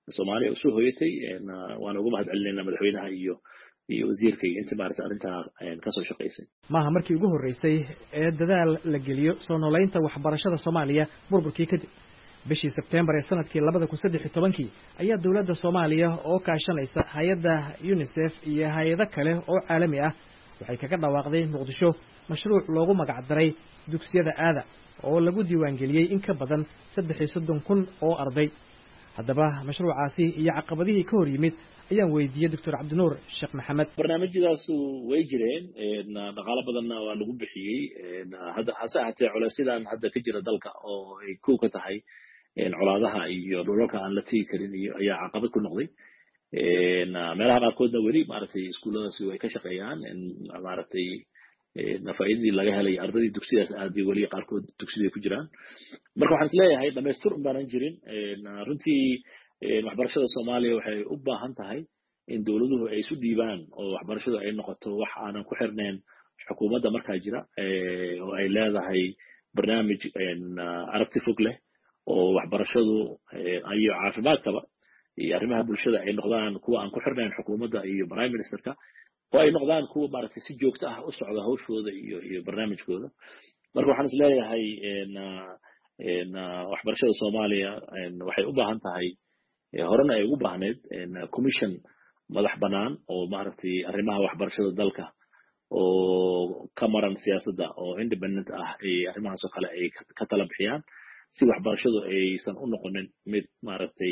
soomaaliya usoo hoyatay waana ugu mahad celinayna madaxweynaha iyo iyo wasiirka iyo inta maaragtay arrintaa kasoo shaqaysay maaha markii ugu horreysay ee dadaal la geliyo soo noolaynta waxbarashada soomaaliya burburkii kadib bishii sebtembar ee sanadkii labada kun saddex iyo tobankii ayaa dowladda soomaaliya oo kaashanaysa hay-adda unisef iyo hay-ado kale oo caalami ah waxay kaga dhawaaqday muqdisho mashruuc loogu magac daray dugsiyada aada oo lagu diiwaangeliyey in ka badan saddex iyo soddon kun oo arday haddaba mashruucaasi iyo caqabadihii ka hor yimid ayaan weydiiyey doctor cabdinuur sheekh maxamed barnaamijyadaasu way jireen dhaqaalo badanna waa lagu bixiyey hadda hase ahaatee culaysyadaan hadda ka jira dalka oo ay kow ka tahay colaadaha iyo dhulalka aan la tegi karin iyo ayaa caqabad ku noqday meelaha qaarkoodna weli maaragtay iskuulladaasi way ka shaqeeyaan maaragtay faa'iidadii laga helay ardaydii dugsidaas aaday weli qaarkood dugsiday ku jiraan marka waxaan isleeyahay dhamaystir un baanan jirin runtii waxbarashada soomaaliya waxay u baahan tahay in dowladuhu ay isu dhiibaan oo waxbarashadu ay noqoto wax aanan ku xirnayn xukuumadda markaa jira oo ay leedahay barnaamij aragti fog leh oo waxbarashadu iyo caafimaadkaba iyo arrimaha bulshada ay noqdaan kuwa aan ku xirnayn xukuumadda iyo prime ministerka oo ay noqdaan kuwa maaragtay si joogto ah u socda hawshooda iyo iyo barnaamijkooda marka waxaan isleeyahay waxbarashada soomaaliya waxay u baahan tahay horena ay ugu baahneed commission madax bannaan oo maaragtay arrimaha waxbarashada dalka oo ka maran siyaasadda oo independent ah ay arrimahaas oo kale ay ka tala bixiyaan si waxbarashadu aysan u noqonin mid maaragtay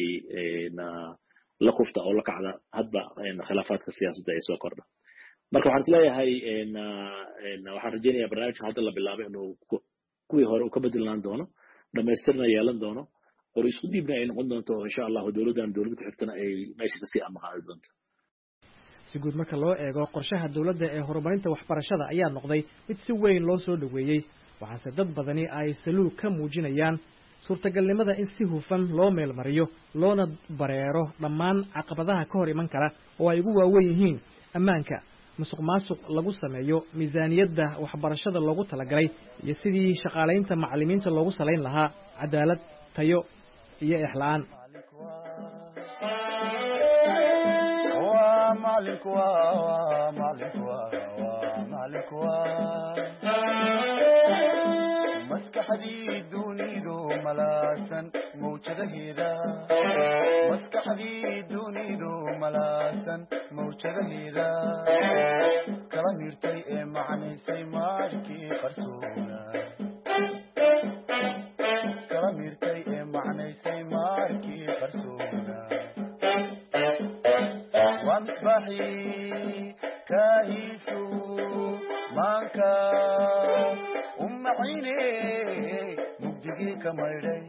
la kufta oo la kacda hadba khilaafaadka siyaasadda ay soo kordha marka waxaan isleeyahay waxaan rajaynayaa barnaamijka hadda la bilaabay inuu kuwii hore uu ka bedelaan doono dhamaystirna yeelan doono qor isku dhiibna ay noqon doonto insha allahu dowladdan dowlad ku xigtana ay meesha kasii amaqaadi doonto si guud marka loo eego qorshaha dowladda ee horumarinta waxbarashada ayaa noqday mid si weyn loo soo dhoweeyey waxaase dad badani ay saluug ka muujinayaan suurtagalnimada in si hufan loo meelmariyo loona bareero dhammaan caqabadaha ka hor iman kara oo ay ugu waaweyn yihiin ammaanka musuq maasuq lagu sameeyo miisaaniyadda waxbarashada loogu talagalay iyo sidii shaqaalaynta macallimiinta loogu salayn lahaa cadaalad tayo iyo exla'aan maskaxdii dunidu malaasan mawjadaheeda maskaxdii dunidu malaasan mawjadaheeda kala mirtay ee macnaysay maarkii qarsoona kala mirtay ee macnaysay maarkii qarsoona waa misbaaxii kaahiisu maanka umacine mugdigii ka maydhay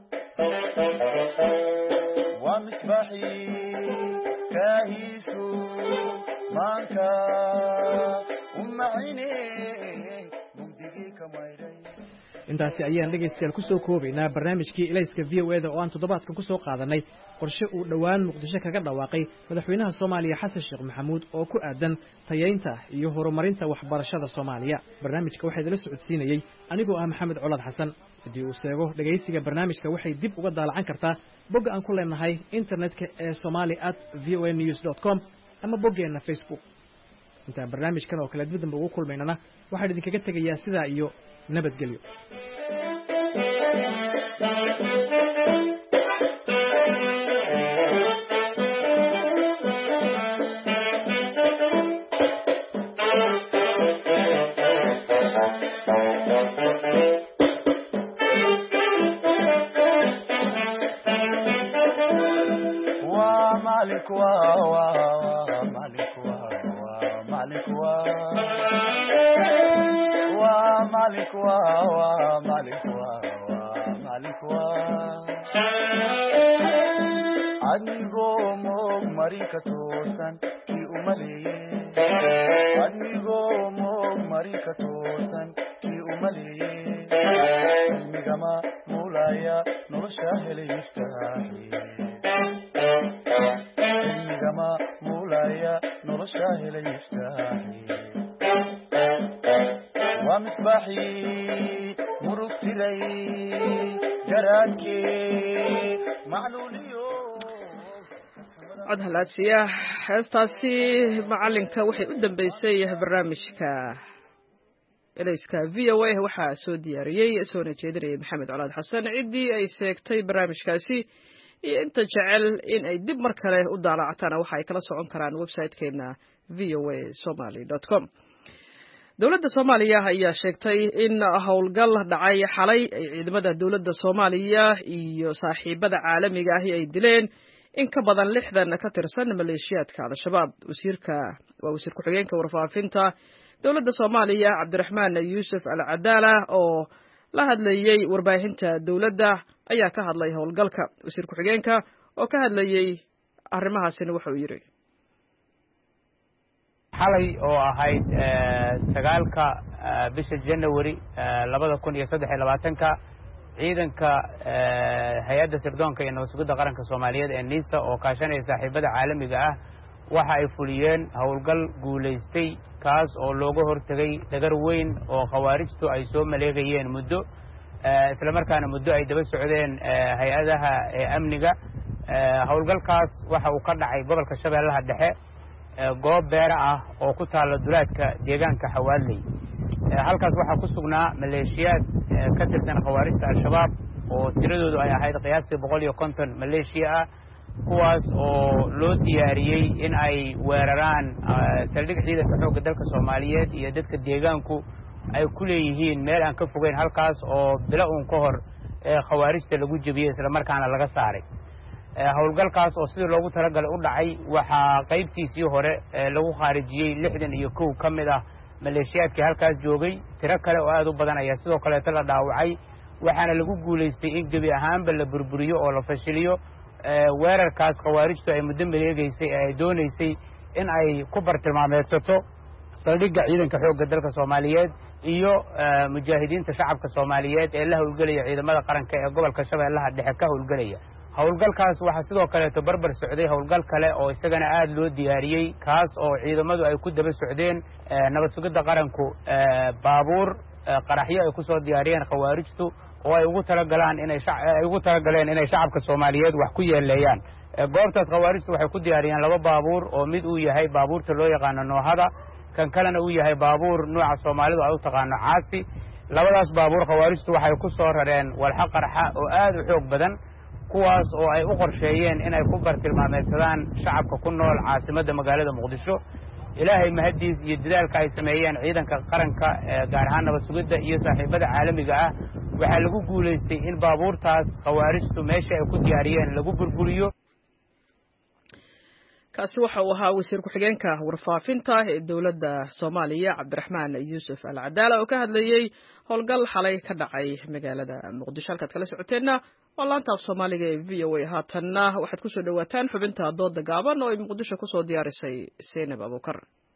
waa misbaaxii kaahiisu maanka umacine mugdigii ka maydhay intaasi ayaan dhegaystayaal ku soo koobaynaa barnaamijkii ilayska v o eda oo aan toddobaadkan ku soo qaadanay qorshe uu dhowaan muqdisho kaga dhawaaqay madaxweynaha soomaaliya xasan sheekh maxamuud oo ku aadan tayaynta iyo horumarinta waxbarashada soomaaliya barnaamijka waxaa idila socodsiinayey anigoo ah maxamed colaad xasan haddii uu seego dhegaysiga barnaamijka waxay dib uga daalacan kartaa bogga aan ku leenahay internetka ee somali at v o a news dot com ama boggeenna facebook intaan barnaamijkan oo kale dib dambe ugu kulmaynana waxaan idinkaga tegayaa sidaa iyo nabadgelyo مالك وا مالك وا مالك وا مالك وا مالك وا مالك وا أدنيغو موج مريكا توسن كي أملي أدنيغو موج مريكا توسن كي أملي المجمع مولايا نرشاهل يفتحي المجمع مولايا نرشاهل يفتحي ومصباحي مرقتي لي جراتكي معلوليو cod halaasiya heestaasi macalinka waxay u dambeysay barnaamijka elayska v o a waxaa soo diyaariyey soona jeedinayay maxamed colaad xasan ciddii ay seegtay barnaamijkaasi iyo inta jecel in ay dib mar kale u daalacatana waxa ay kala socon karaan website-keena v o a somaly dot com dowladda soomaaliya ayaa sheegtay in howlgal dhacay xalay ay ciidamada dowladda soomaaliya iyo saaxiibada caalamiga ahi ay dileen in ka badan lixdan ka tirsan maleeshiyaadka al-shabaab wasiirka waa wasiir ku-xigeenka warfaafinta dowladda soomaaliya cabdiraxmaan yuusuf al cadaala oo la hadlayey warbaahinta dowladda ayaa ka hadlay howlgalka wasiir ku-xigeenka oo ka hadlayey arrimahaasina wuxuu yidhi xalay oo ahayd sagaalka bisha January labada kun iyo saddex iyo labaatanka ciidanka hay'adda sirdoonka iyo nabadgelyada qaranka Soomaaliyeed ee NISA oo kaashanaya saaxiibada caalamiga ah waxa ay fuliyeen howlgal guuleystay kaas oo looga hortagay dagar weyn oo khawaarijtu ay soo maleegayeen muddo isla markaana muddo ay daba socdeen hay'adaha amniga howlgalkaas waxa uu ka dhacay gobolka Shabeellaha Dhexe goob beer ah oo ku taala dulaadka deegaanka Xawaaley halkaas waxa ku sugnaa maleeshiyaad ka tirsan khawaarijta al-shabaab oo tiradoodu ay ahayd qiyaastii boqol iyo konton maleeshiya ah kuwaas oo loo diyaariyey in ay weeraraan saldhig ciidanka xoogga dalka Soomaaliyeed iyo dadka deegaanku ay ku leeyihiin meel aan ka fogeyn halkaas oo bila uun ka hor khawaarijta lagu jabiyey isla markaana laga saaray howlgalkaas oo sidii loogu talagalay u dhacay waxaa qaybtiisii hore lagu khaarijiyey lixdan iyo kow ka mid ah maleeshiyaadkii halkaas joogay tiro kale oo aad u badan ayaa sidoo kaleeto la dhaawacay waxaana lagu guulaystay in gebi ahaanba la burburiyo oo la fashiliyo weerarkaas khawaarijtu ay muddo maleegaysay ee ay doonaysay in ay ku bartilmaameedsato saldhigga ciidanka xoogga dalka Soomaaliyeed iyo mujaahidiinta shacabka Soomaaliyeed ee la howlgelaya ciidamada qaranka ee gobolka Shabeellaha Dhexe ka howlgelaya howlgalkaas waxa sidoo kaleeto barbar socday howlgal kale oo isagana aad loo diyaariyey kaas oo ciidamadu ay ku daba socdeen nabadgelyada qaranku baabuur qaraxyo ay ku soo diyaariyeen khawaarijtu oo ay ugu talagalaan inay ay ugu talagaleen inay shacabka Soomaaliyeed wax ku yeeleeyaan goobtaas khawaarijtu waxay ku diyaariyeen laba baabuur oo mid uu yahay baabuurta loo yaqaan noohada kan kalena uu yahay baabuur nooca Soomaalidu ay u taqaan caasi labadaas baabuur khawaarijtu waxay ku soo rareen walxa qarxa oo aad u xoog badan kuwaas oo ay u qorsheeyeen inay ku bartilmaameedsadaan shacabka ku nool caasimadda magaalada Muqdisho ilaahay mahadiis iyo dadaalka ay sameeyeen ciidanka qaranka gaar ahaan nabadgelyada iyo saaxiibada caalamiga ah waxa lagu guuleystay in baabuurtaas khawaarijtu meesha ay ku diyaariyeen lagu burburiyo kaasi waxa uu ahaa wasiir ku-xigeenka warfaafinta ee dowladda Soomaaliya Cabdiraxmaan Yuusuf Al Cadaala oo ka hadlayay howlgal xalay ka dhacay magaalada Muqdisho halkaad kala socoteena oo laanta Soomaaliga ee V O A haatanna waxaad ku soo dhawaataan xubinta dooda gaaban oo ay Muqdisho ku soo diyaarisay Seenab Abuukar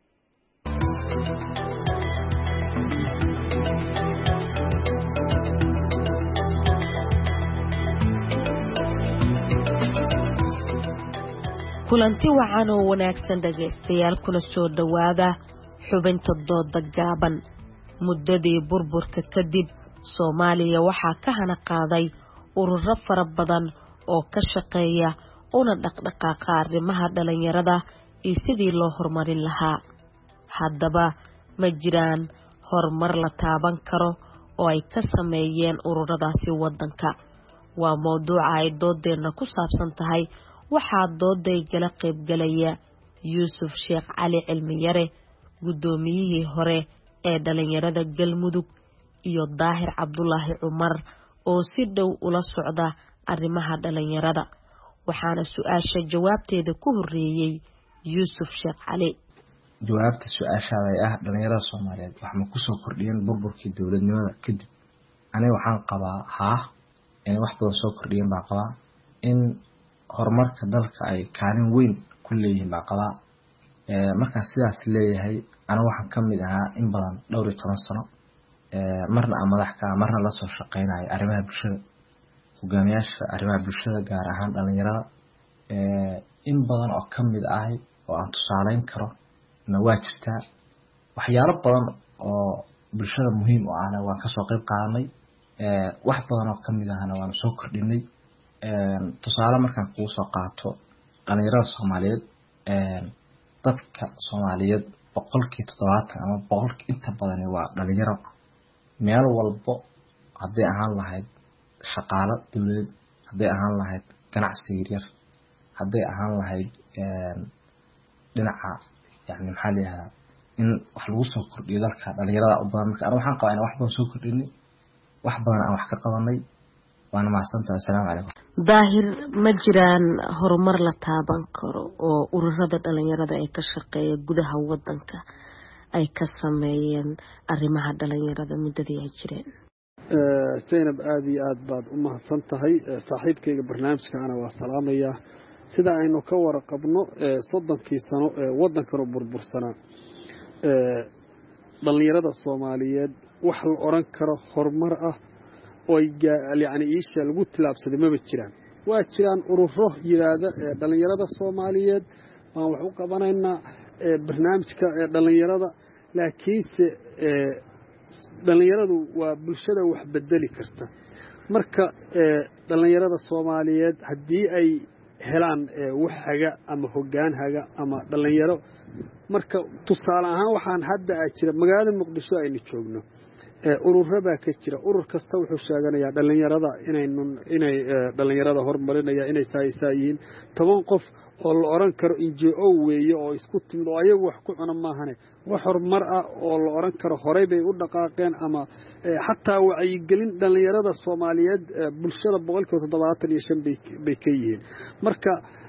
kulanti wacan oo wanaagsan dhagaystayaal kuna soo dhawaada xubinta dooda gaaban muddadii burburka kadib Soomaaliya waxaa ka hana qaaday ururo fara badan oo ka shaqeeya una dhaqdhaqaaqa arrimaha dhalinyarada iyo sidii loo horumarin lahaa haddaba ma jiraan horumar la taaban karo oo ay ka sameeyeen ururadaasi waddanka waa mowduuca ay doodeena ku saabsan tahay waxaa dooday gala qaybgalaya Yuusuf Sheekh Cali Cilmiyare gudoomiyihii hore ee dhalinyarada Galmudug iyo Daahir Cabdullaahi Cumar oo si dhow ula socda arrimaha dhalinyarada waxaana su'aasha jawaabteeda ku horeeyay Yuusuf Sheekh Cali jawaabta su'aashaada ah dhalinyarada Soomaaliyeed wax ma ku soo kordhiyeen burburkii dawladnimada kadib aniga waxaan qabaa haa in wax badan soo kordhiyeen baa qabaa in horumarka dalka ay kaalin weyn ku leeyihiin baa qabaa ee marka sidaas leeyahay aniga waxaan ka mid ahaa in badan dhowr iyo toban sano ee marna aan madax ka marna la soo shaqeynay arrimaha bulshada hogaamiyaasha arrimaha bulshada gaar ahaan dhalinyarada ee in badan oo ka mid ah oo aan tusaaleyn karo na waa jirtaa waxyaalo badan oo bulshada muhiim u ahna waan ka soo qayb qaadanay ee wax badan oo ka mid ahna waan soo kordhinay ee tusaale markaan kugu soo qaato dhalinyarada Soomaaliyeed dadka Soomaaliyeed boqolkiiba toddobaatan ama boqolkiiba inta badan waa dhalinyaro meel walbo haday ahaan lahayd shaqaale dawladeed haday ahaan lahayd ganacsi yar haday ahaan lahayd dhinaca yani maxaa la yiraahdaa in wax lagu soo kordhiyo dalka dhalinyarada u badan marka waxaan qabaa in wax badan soo kordhinay wax badan aan wax ka qabanay waana mahadsantahay. Assalaamu calaykum. daahir ma jiraan horumar la taaban karo oo ururada dhalinyarada ay ka shaqeeya gudaha wadanka ay ka sameeyeen arrimaha dhalinyarada muddadii ay jireen? Zainab aad iyo aad baad u mahadsan tahay. saaxiibkayga barnaamijka ana waa salaamayaa. sida aynu ka warqabno soddonkii sano ee wadankan u burbursanaa dhalinyarada Soomaaliyeed wax la oran karo horumar ah oo yani iisha lagu tilaabsaday ma jiraan. waa jiraan ururo yiraahdo dhalinyarada Soomaaliyeed waan wax u qabanaynaa barnaamijka dhalinyarada laakiinse dhalinyaradu waa bulshada wax bedeli karta. marka dhalinyarada Soomaaliyeed hadii ay helaan wax haga ama hoggaan haga ama dhalinyaro marka tusaale ahaan waxaan hadda jira magaalada Muqdisho aynu joogno ururada ka jira urur kasta wuxuu sheeganayaa dhalinyarada inay inay dhalinyarada horumarinaya inay saayisaayiin toban qof oo la oran karo N G O weeye oo isku timid oo ayagu wax ku cuna maahane wax horumar ah oo la oran karo horey bay u dhaqaaqeen ama xataa wacyi gelin dhalinyarada Soomaaliyeed bulshada boqolkiiba toddobaatan iyo shan bay ka yihiin. marka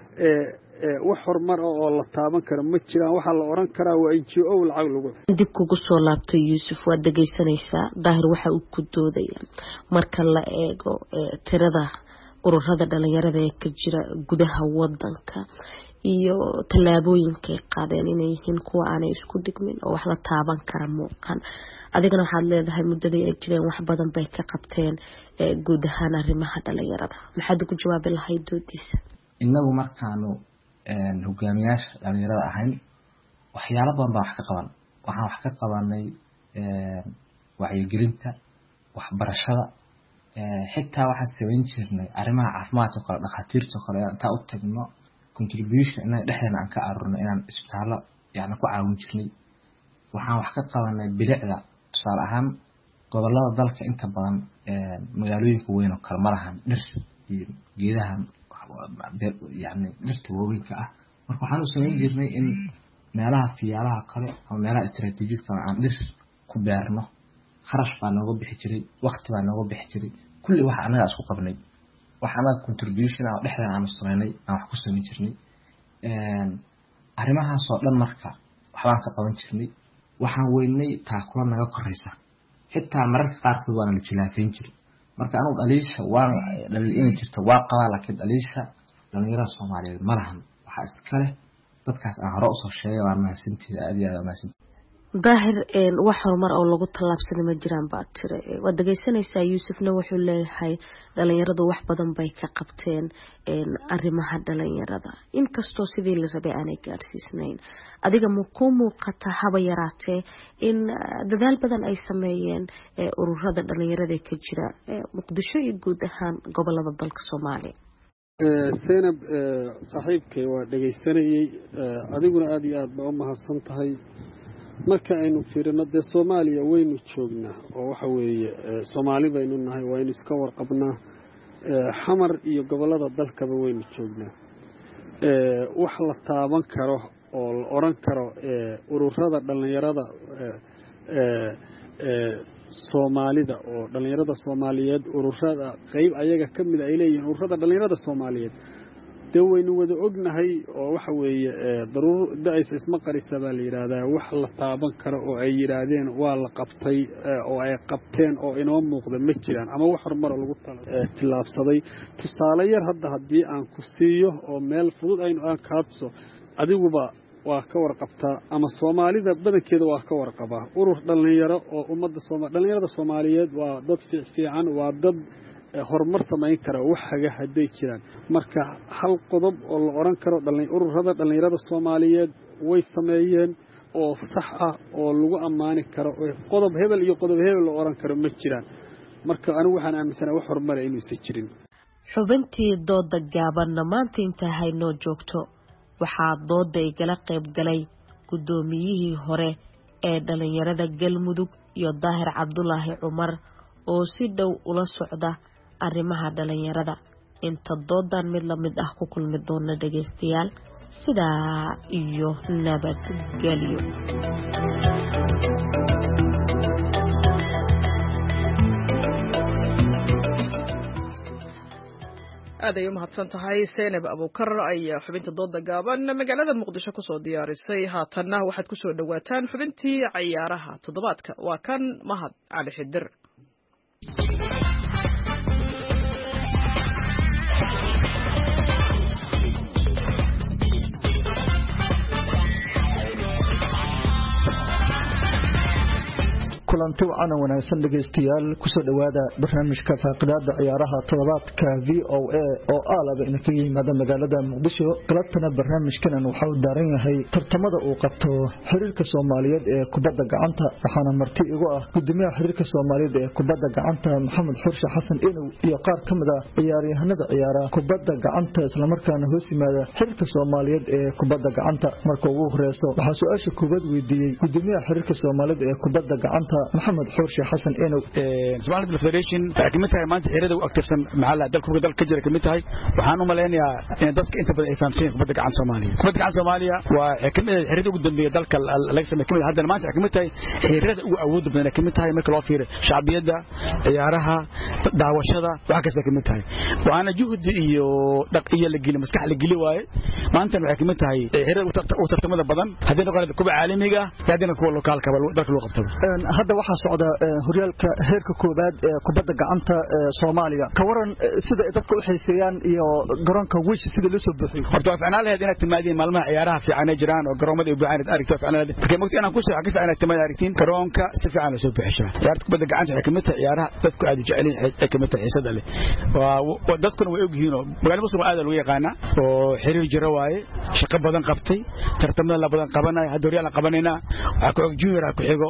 wax horumar oo la taaban karo ma jiraan. waxa la oran karaa waa N G O lacag lagu dib kugu soo laabtay Yuusuf waa dhageysanaysaa. daahir waxa uu ku doodaya marka la eego tirada ururada dhalinyarada ee ka jira gudaha wadanka iyo tallaabooyinka ay qaadeen inay yihiin kuwa aanay isku dhigmin oo wax la taaban kara muuqan. adigana waxaad leedahay muddadii ay jireen wax badan bay ka qabteen guud ahaan arrimaha dhalinyarada. maxaad ugu jawaabi lahayd doodiisa? inagu markaanu hogaamiyaasha dhalinyarada ahayn waxyaalo badan baa wax ka qaban. waxaan wax ka qabanay wacyigelinta waxbarashada xitaa waxaan samayn jirnay arrimaha caafimaadka kale dhakhaatiirta kale inta u tagno contribution inay dhexdeena aan ka arurno inaan isbitaallo yani ku caawin jirnay. waxaan wax ka qabanay bilicda tusaale ahaan gobolada dalka inta badan magaalooyinka weyn oo kale ma lahan dhir iyo geedaha yani dhirta waaweynka ah. marka waxaan u samayn jirnay in meelaha fiyaalaha kale ama meelaha istiraatiijiyadka aan dhir ku beerno. kharash baa nooga bixi jiray waqti baa nooga bixi jiray kulli wax anaga isku qabnay wax anaga contribution ah dhexdan aan sameynay aan wax ku sameyn jirnay. arrimahaas oo dhan marka waxbaan ka qaban jirnay. waxaan weynay taakula naga koraysa xitaa mararka qaarkood waana la jilaafeyn jiray. marka anigu dhaliisha waan dhaliil inay jirto waa qabaa laakiin dhaliisha dhalinyarada Soomaaliyeed ma lahan. waxaa iska leh dadkaas aan hore usoo sheegay waan mahadsantihiin aad iyo aad mahadsantihiin. daahir wax horumar oo lagu tallaabsaday ma jiraan baad tiri. waad dhageysanaysaa Yuusufna wuxuu leeyahay dhalinyaradu wax badan bay ka qabteen arrimaha dhalinyarada inkastoo sidii la rabay aanay gaarsiisnayn. adiga ma ku muuqata haba yaraatee in dadaal badan ay sameeyeen ururada dhalinyarada ka jira Muqdisho iyo guud ahaan gobolada dalka Soomaaliya? Zainab saaxiibkay waa dhageysanayay adiguna aad iyo aad baa u mahadsan tahay. marka aynu fiirino de Soomaaliya waynu joognaa oo waxa weeye Soomaali baynu nahay waynu iska warqabnaa xamar iyo gobolada dalkaba waynu joognaa. ee wax la taaban karo oo la oran karo ee ururada dhalinyarada ee ee Soomaalida oo dhalinyarada Soomaaliyeed ururada qayb ayaga kamid ay leeyihiin ururada dhalinyarada Soomaaliyeed waynu wada ognahay oo waxa weeye daruur daayis isma qarisa baa la yiraahdaa wax la taaban karo oo ay yiraahdeen waa la qabtay oo ay qabteen oo inoo muuqda ma jiraan ama wax horumar lagu tilaabsaday. tusaale yar hadda hadii aan ku siiyo oo meel fudud aynu aan kaabso adiguba waa ka warqabtaa ama Soomaalida badankeeda waa ka warqabaa urur dhalinyaro oo ummadda Soomaaliyeed dhalinyarada Soomaaliyeed waa dad fiican waa dad horumar sameyn kara wax haga haday jiraan. marka hal qodob oo la oran karo dhalin ururada dhalinyarada Soomaaliyeed way sameeyeen oo sax ah oo lagu amaani karo qodob hebel iyo qodob hebel la oran karo ma jiraan. marka anigu waxaan aaminsanahay wax horumar inuu is jirin. xubintii dooda gaabanna maanta inta haynoo joogto waxaa dooda igala qayb galay gudoomiyihii hore ee dhalinyarada Galmudug iyo Daahir Cabdulaahi Cumar oo si dhow ula socda arrimaha dhalinyarada inta doodan mid la mid ah ku kulmi doona dhageystayaal sidaa iyo nabadgelyo. aad ay u mahadsan tahay Seenab Abuukar ayaa xubinta dooda gaaban magaalada Muqdisho ku soo diyaarisay. haatanna waxaad ku soo dhawaataan xubintii ciyaaraha toddobaadka. waa kan Mahad Cali Xidir. kulanti wacan wanaagsan dhageystayaal kusoo dhawaada barnaamijka faaqidaada ciyaaraha toddobaadka V O A oo aalaba in ka yimaada magaalada Muqdisho. galabtana barnaamijkan waxa uu daaran yahay tartamada uu qabto xiriirka Soomaaliyeed ee kubadda gacanta. waxaana marti igu ah gudoomiyaha xiriirka Soomaaliyeed ee kubadda gacanta Maxamed Xurshe Xasan Enow iyo qaar kamid ah ciyaaryahanada ciyaara kubadda gacanta isla markaana hoos yimaada xiriirka Soomaaliyeed ee kubadda gacanta. marka ugu horeyso waxaa su'aasha koobaad weydiiyay gudoomiyaha xiriirka Soomaaliyeed ee kubadda gacanta محمد حورشي حسن إنو سبحان الله فيدريشن كميتها ما أنت حيرده وأكتر محل دلك وقدر كجرة كميتها وحنو ملانيا إن دلك أنت بدأ فهمسين بدك عن سوماليا بدك عن سوماليا وكم حيرده قدام دلك ليس مكمل هذا ما أنت كميتها حيرده وأود بين كميتها مثل وفير شعبية ده يعرها دعوة شذا وهكذا كميتها وأنا جهد إيو دقيقة للجيل مسكح للجيل واي ما أنت كميتها حيرده وترتمد بدن هذين نقول كوب عالمي جا هذين نقول لوكال كبل دلك الوقت هذا waxaa socda horyaalka heerka koobaad ee kubadda gacanta ee Soomaaliya ka waran sida dadku u xiiseeyaan iyo garoonka wiish sida loo soo buuxiyo horta finaal heed inaad timaadeen maalmaha ciyaaraha fiican ee jiraan oo garoomada ay buuxaan aragto finaal markay mogtay inaan ku soo xaqif inaad timaad aragtiin garoonka si fiican loo soo buuxishaa ciyaarta kubadda gacanta waxay kamid tahay ciyaaraha dadku aad u jecel yihiin ay kamid tahay xiisada leh waa dadkuna way og yihiin oo magaalada Muqdisho aad loo yaqaan oo xiriir jira waaye shaqo badan qabtay tartamada la badan qabanay hadda horyaalka qabanayna waxa ku og junior ku xigo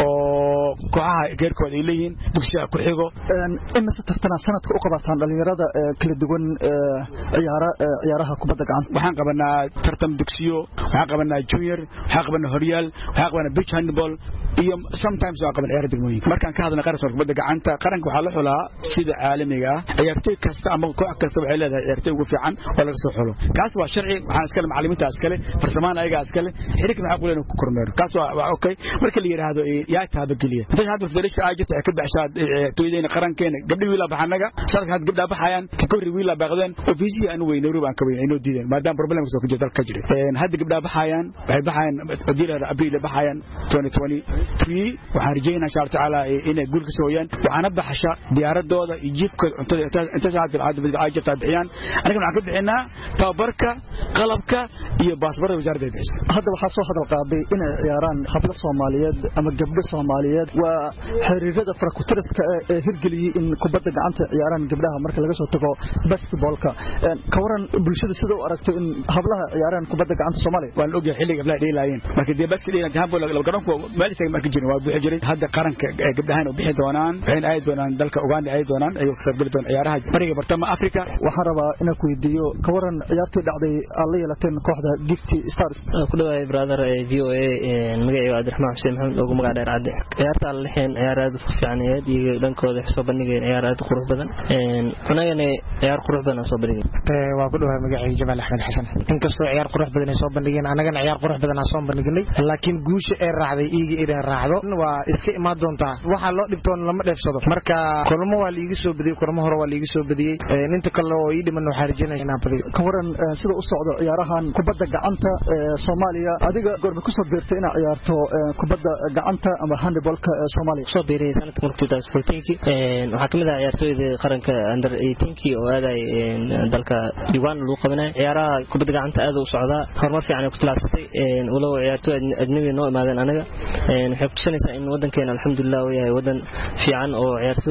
oo kooxaha geerkooda ay leeyihiin dugsiga ku xigo in ma tartana sanadka u qabataan dhalinyarada kala duwan ciyaara ciyaaraha kubadda gacanta waxaan qabanaa tartam dugsiyo waxaan qabanaa junior waxaan qabanaa horyaal waxaan qabanaa beach handball iyo sometimes waan qabanaa ciyaar degmooyinka markaan ka hadlana qaranka kubadda gacanta qaranka waxaa la xulaa sida caalamiga ah ciyaartoy kasta ama koox kasta waxay leedahay ciyaartoy ugu fiican oo laga soo xulo kaas waa sharci waxaan iskale macallimiinta iskale farsamaan ayaga iskale xiriirka waxa quleen ku kormeero kaas waa okay marka la yiraahdo yaa taaba galiya inta hadda federation ay jirto ka baxshaad tooydeena qarankeena gabdhi wiila baxanaga shalka had gabdha baxayaan ka kori wiila baaqdeen ofiisi aan weyn Nairobi aan ka weyn inoo diideen maadaama problem soo ka jira dalka jira een hadda gabdha baxayaan waxay baxayaan wadiirada abriil baxayaan twenty twenty-three waxaan rajaynayaa insha Allah taala inay guul ka sooyaan waxaana baxasha diyaaradooda Egypt cuntada inta saacad aad ay jirtaa bixiyaan aniga waxaan ka bixinaa tababarka qalabka iyo baasbarada wasaaradda bixis hadda waxaa soo hadal qaaday in ay ciyaaraan habla Soomaaliyeed ama gabdho Soomaaliyeed waa xiriirada farakutiriska ee hirgeliyay in kubadda gacanta ciyaaraan gabdhaha marka laga soo tago basketballka ka waran bulshada sida u aragto in hablaha ciyaaraan kubadda gacanta Soomaaliya waan ogahay xilliga gabdhaha dheelayeen marka dee basketball handball la garoonka meel isaga markii jiray waa bixi jiray hadda qaranka gabdhahan oo bixi doonaan waxay ay doonaan dalka Uganda ay doonaan ay ka qeyb doonaan ciyaaraha bariga bartamaha Afrika waxaan rabaa inaan ku weydiiyo ka waran ciyaartii dhacday alla yeelateen kooxda Gifty Stars ku dhawaay brother V O A magacayga Cabdiraxmaan Xuseen Maxamed oo magac dheer cadde ciyaarta la lixeen ciyaar aad u fiicanayd iyo dhankooda soo bandhigeen ciyaar aad u qurux badan een kunagana ciyaar qurux badan soo bandhigeen ee waa ku dhawaay magacayga Jamal Axmed Xasan inkastoo ciyaar qurux badan ay soo bandhigeen anagana ciyaar qurux badan aan soo bandhignay laakiin guusha ay raacday iiga inay raacdo waa iska imaan doontaa waxa loo dhibtoon lama dheefsado marka kulmo waa liiga soo badiyay kulmo hore waa liiga soo badiyay inta kale oo ii dhiman waxa rajaynayaa inaan badiyo ka waran sida u socdo ciyaarahan kubadda gacanta ee Soomaaliya adiga goorma ku soo beertay inaad ciyaarto kubadda gacanta ama handballka ee Soomaaliya soo beeray sanadka twenty fourteen een waxa kamid ah ciyaartooyda qaranka under eighteen oo aaday dalka Uganda lagu qabanay ciyaaraha kubadda gacanta aad u socda horumar fiican ay ku talaabsatay een walow ciyaartooy ajnabi noo imaadeen anaga een waxay ku tusinaysaa in wadankeena alxamdulillah uu yahay wadan fiican oo ciyaartooy walba ka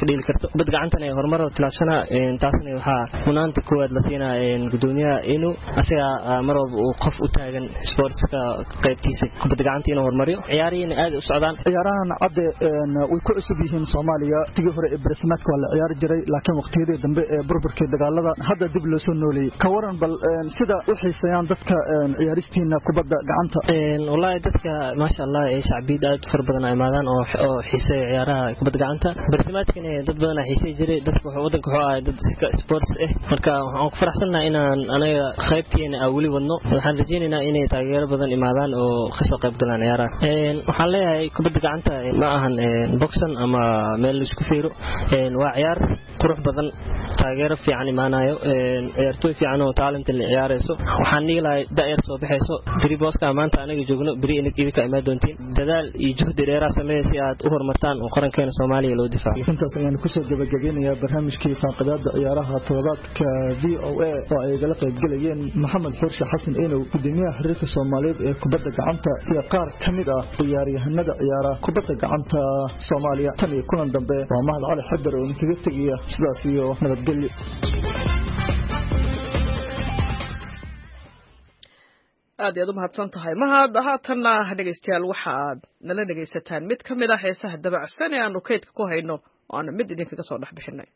dhili karto kubadda gacantana horumar tilaabsana taasna waxa munaanta koowaad la siinaa gudoomiyaha inuu asaga mar walba uu qof u taagan sportska qaybtiisa kubadda gacanta inuu horumariyo ciyaariyeen aad u socdaan ciyaarahan cadde way ku cusub yihiin Soomaaliya tigii hore ee barasmaadka waa la ciyaari jiray laakiin waqtiyadii dambe ee burburkii dagaalada hadda dib loo soo nooleeyay ka waran bal sida u xiiseeyaan dadka ciyaaristiina kubadda gacanta een wallahi dadka ma sha Allah ee shacbiyad aad u far badan ay maadaan oo oo xiiseeya ciyaaraha kubadda gacanta barasmaadkana dad badan ay xiiseey jiray dadka wadanka waxa ay dad sports eh marka waxaan ku faraxsanahay inaan anaga qaybteena aan wali wadno waxaan rajaynaynaa inay taageero badan imaadaan oo ka soo qayb galaan ciyaaraha een waxaan leeyahay kubadda gacanta ma ahan boxan ama meel isku fiiro een waa ciyaar qurux badan taageero fiican imaanayo een ciyaartoy fiican oo talent la ciyaarayso waxaan niilay daayir soo baxayso biri booska maanta anaga joogno biri idinka imaad doontiin dadaal iyo juhdi dheeraad sameeyay si aad u horumartaan oo qarankeena Soomaaliya loo difaaco intaas ayaan ku soo gabagabeynayaa barnaamijkii faaqidaada ciyaaraha todobaadka V O A oo ay gala qayb galayeen Maxamed Xurshe Xasan Eenow gudoomiyaha xiriirka Soomaaliyeed ee kubadda gacanta iyo qaar kamid ah ciyaaryahanada ciyaaraha kubadda gacanta Soomaaliya tan iyo kulan dambe waa Mahad Cali Xadar oo kaga tagaya sidaas iyo nabadgelyo aad aad u mahadsan tahay mahad haatanna dhageystayaal waxaad nala dhageysataan mid ka mid ah heesaha dabacsan ee aanu kaydka ku hayno oo aan mid idinkaga soo dhex bixinay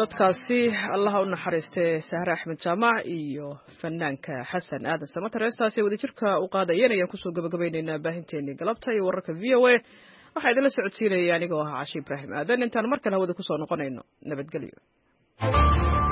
codadkaasi allaha u naxariistay sahre axmed jaamac iyo fanaanka xasan aadan samatar heestaasi wadajirka u qaadayeen ayaan kusoo gabagabaynaynaa baahinteenii galabta iyo wararka v o a waxaa idinla socodsiinaya anigoo ahaa cashi ibraahim aadan intaan mar kale hawada kusoo noqonayno nabadgelyo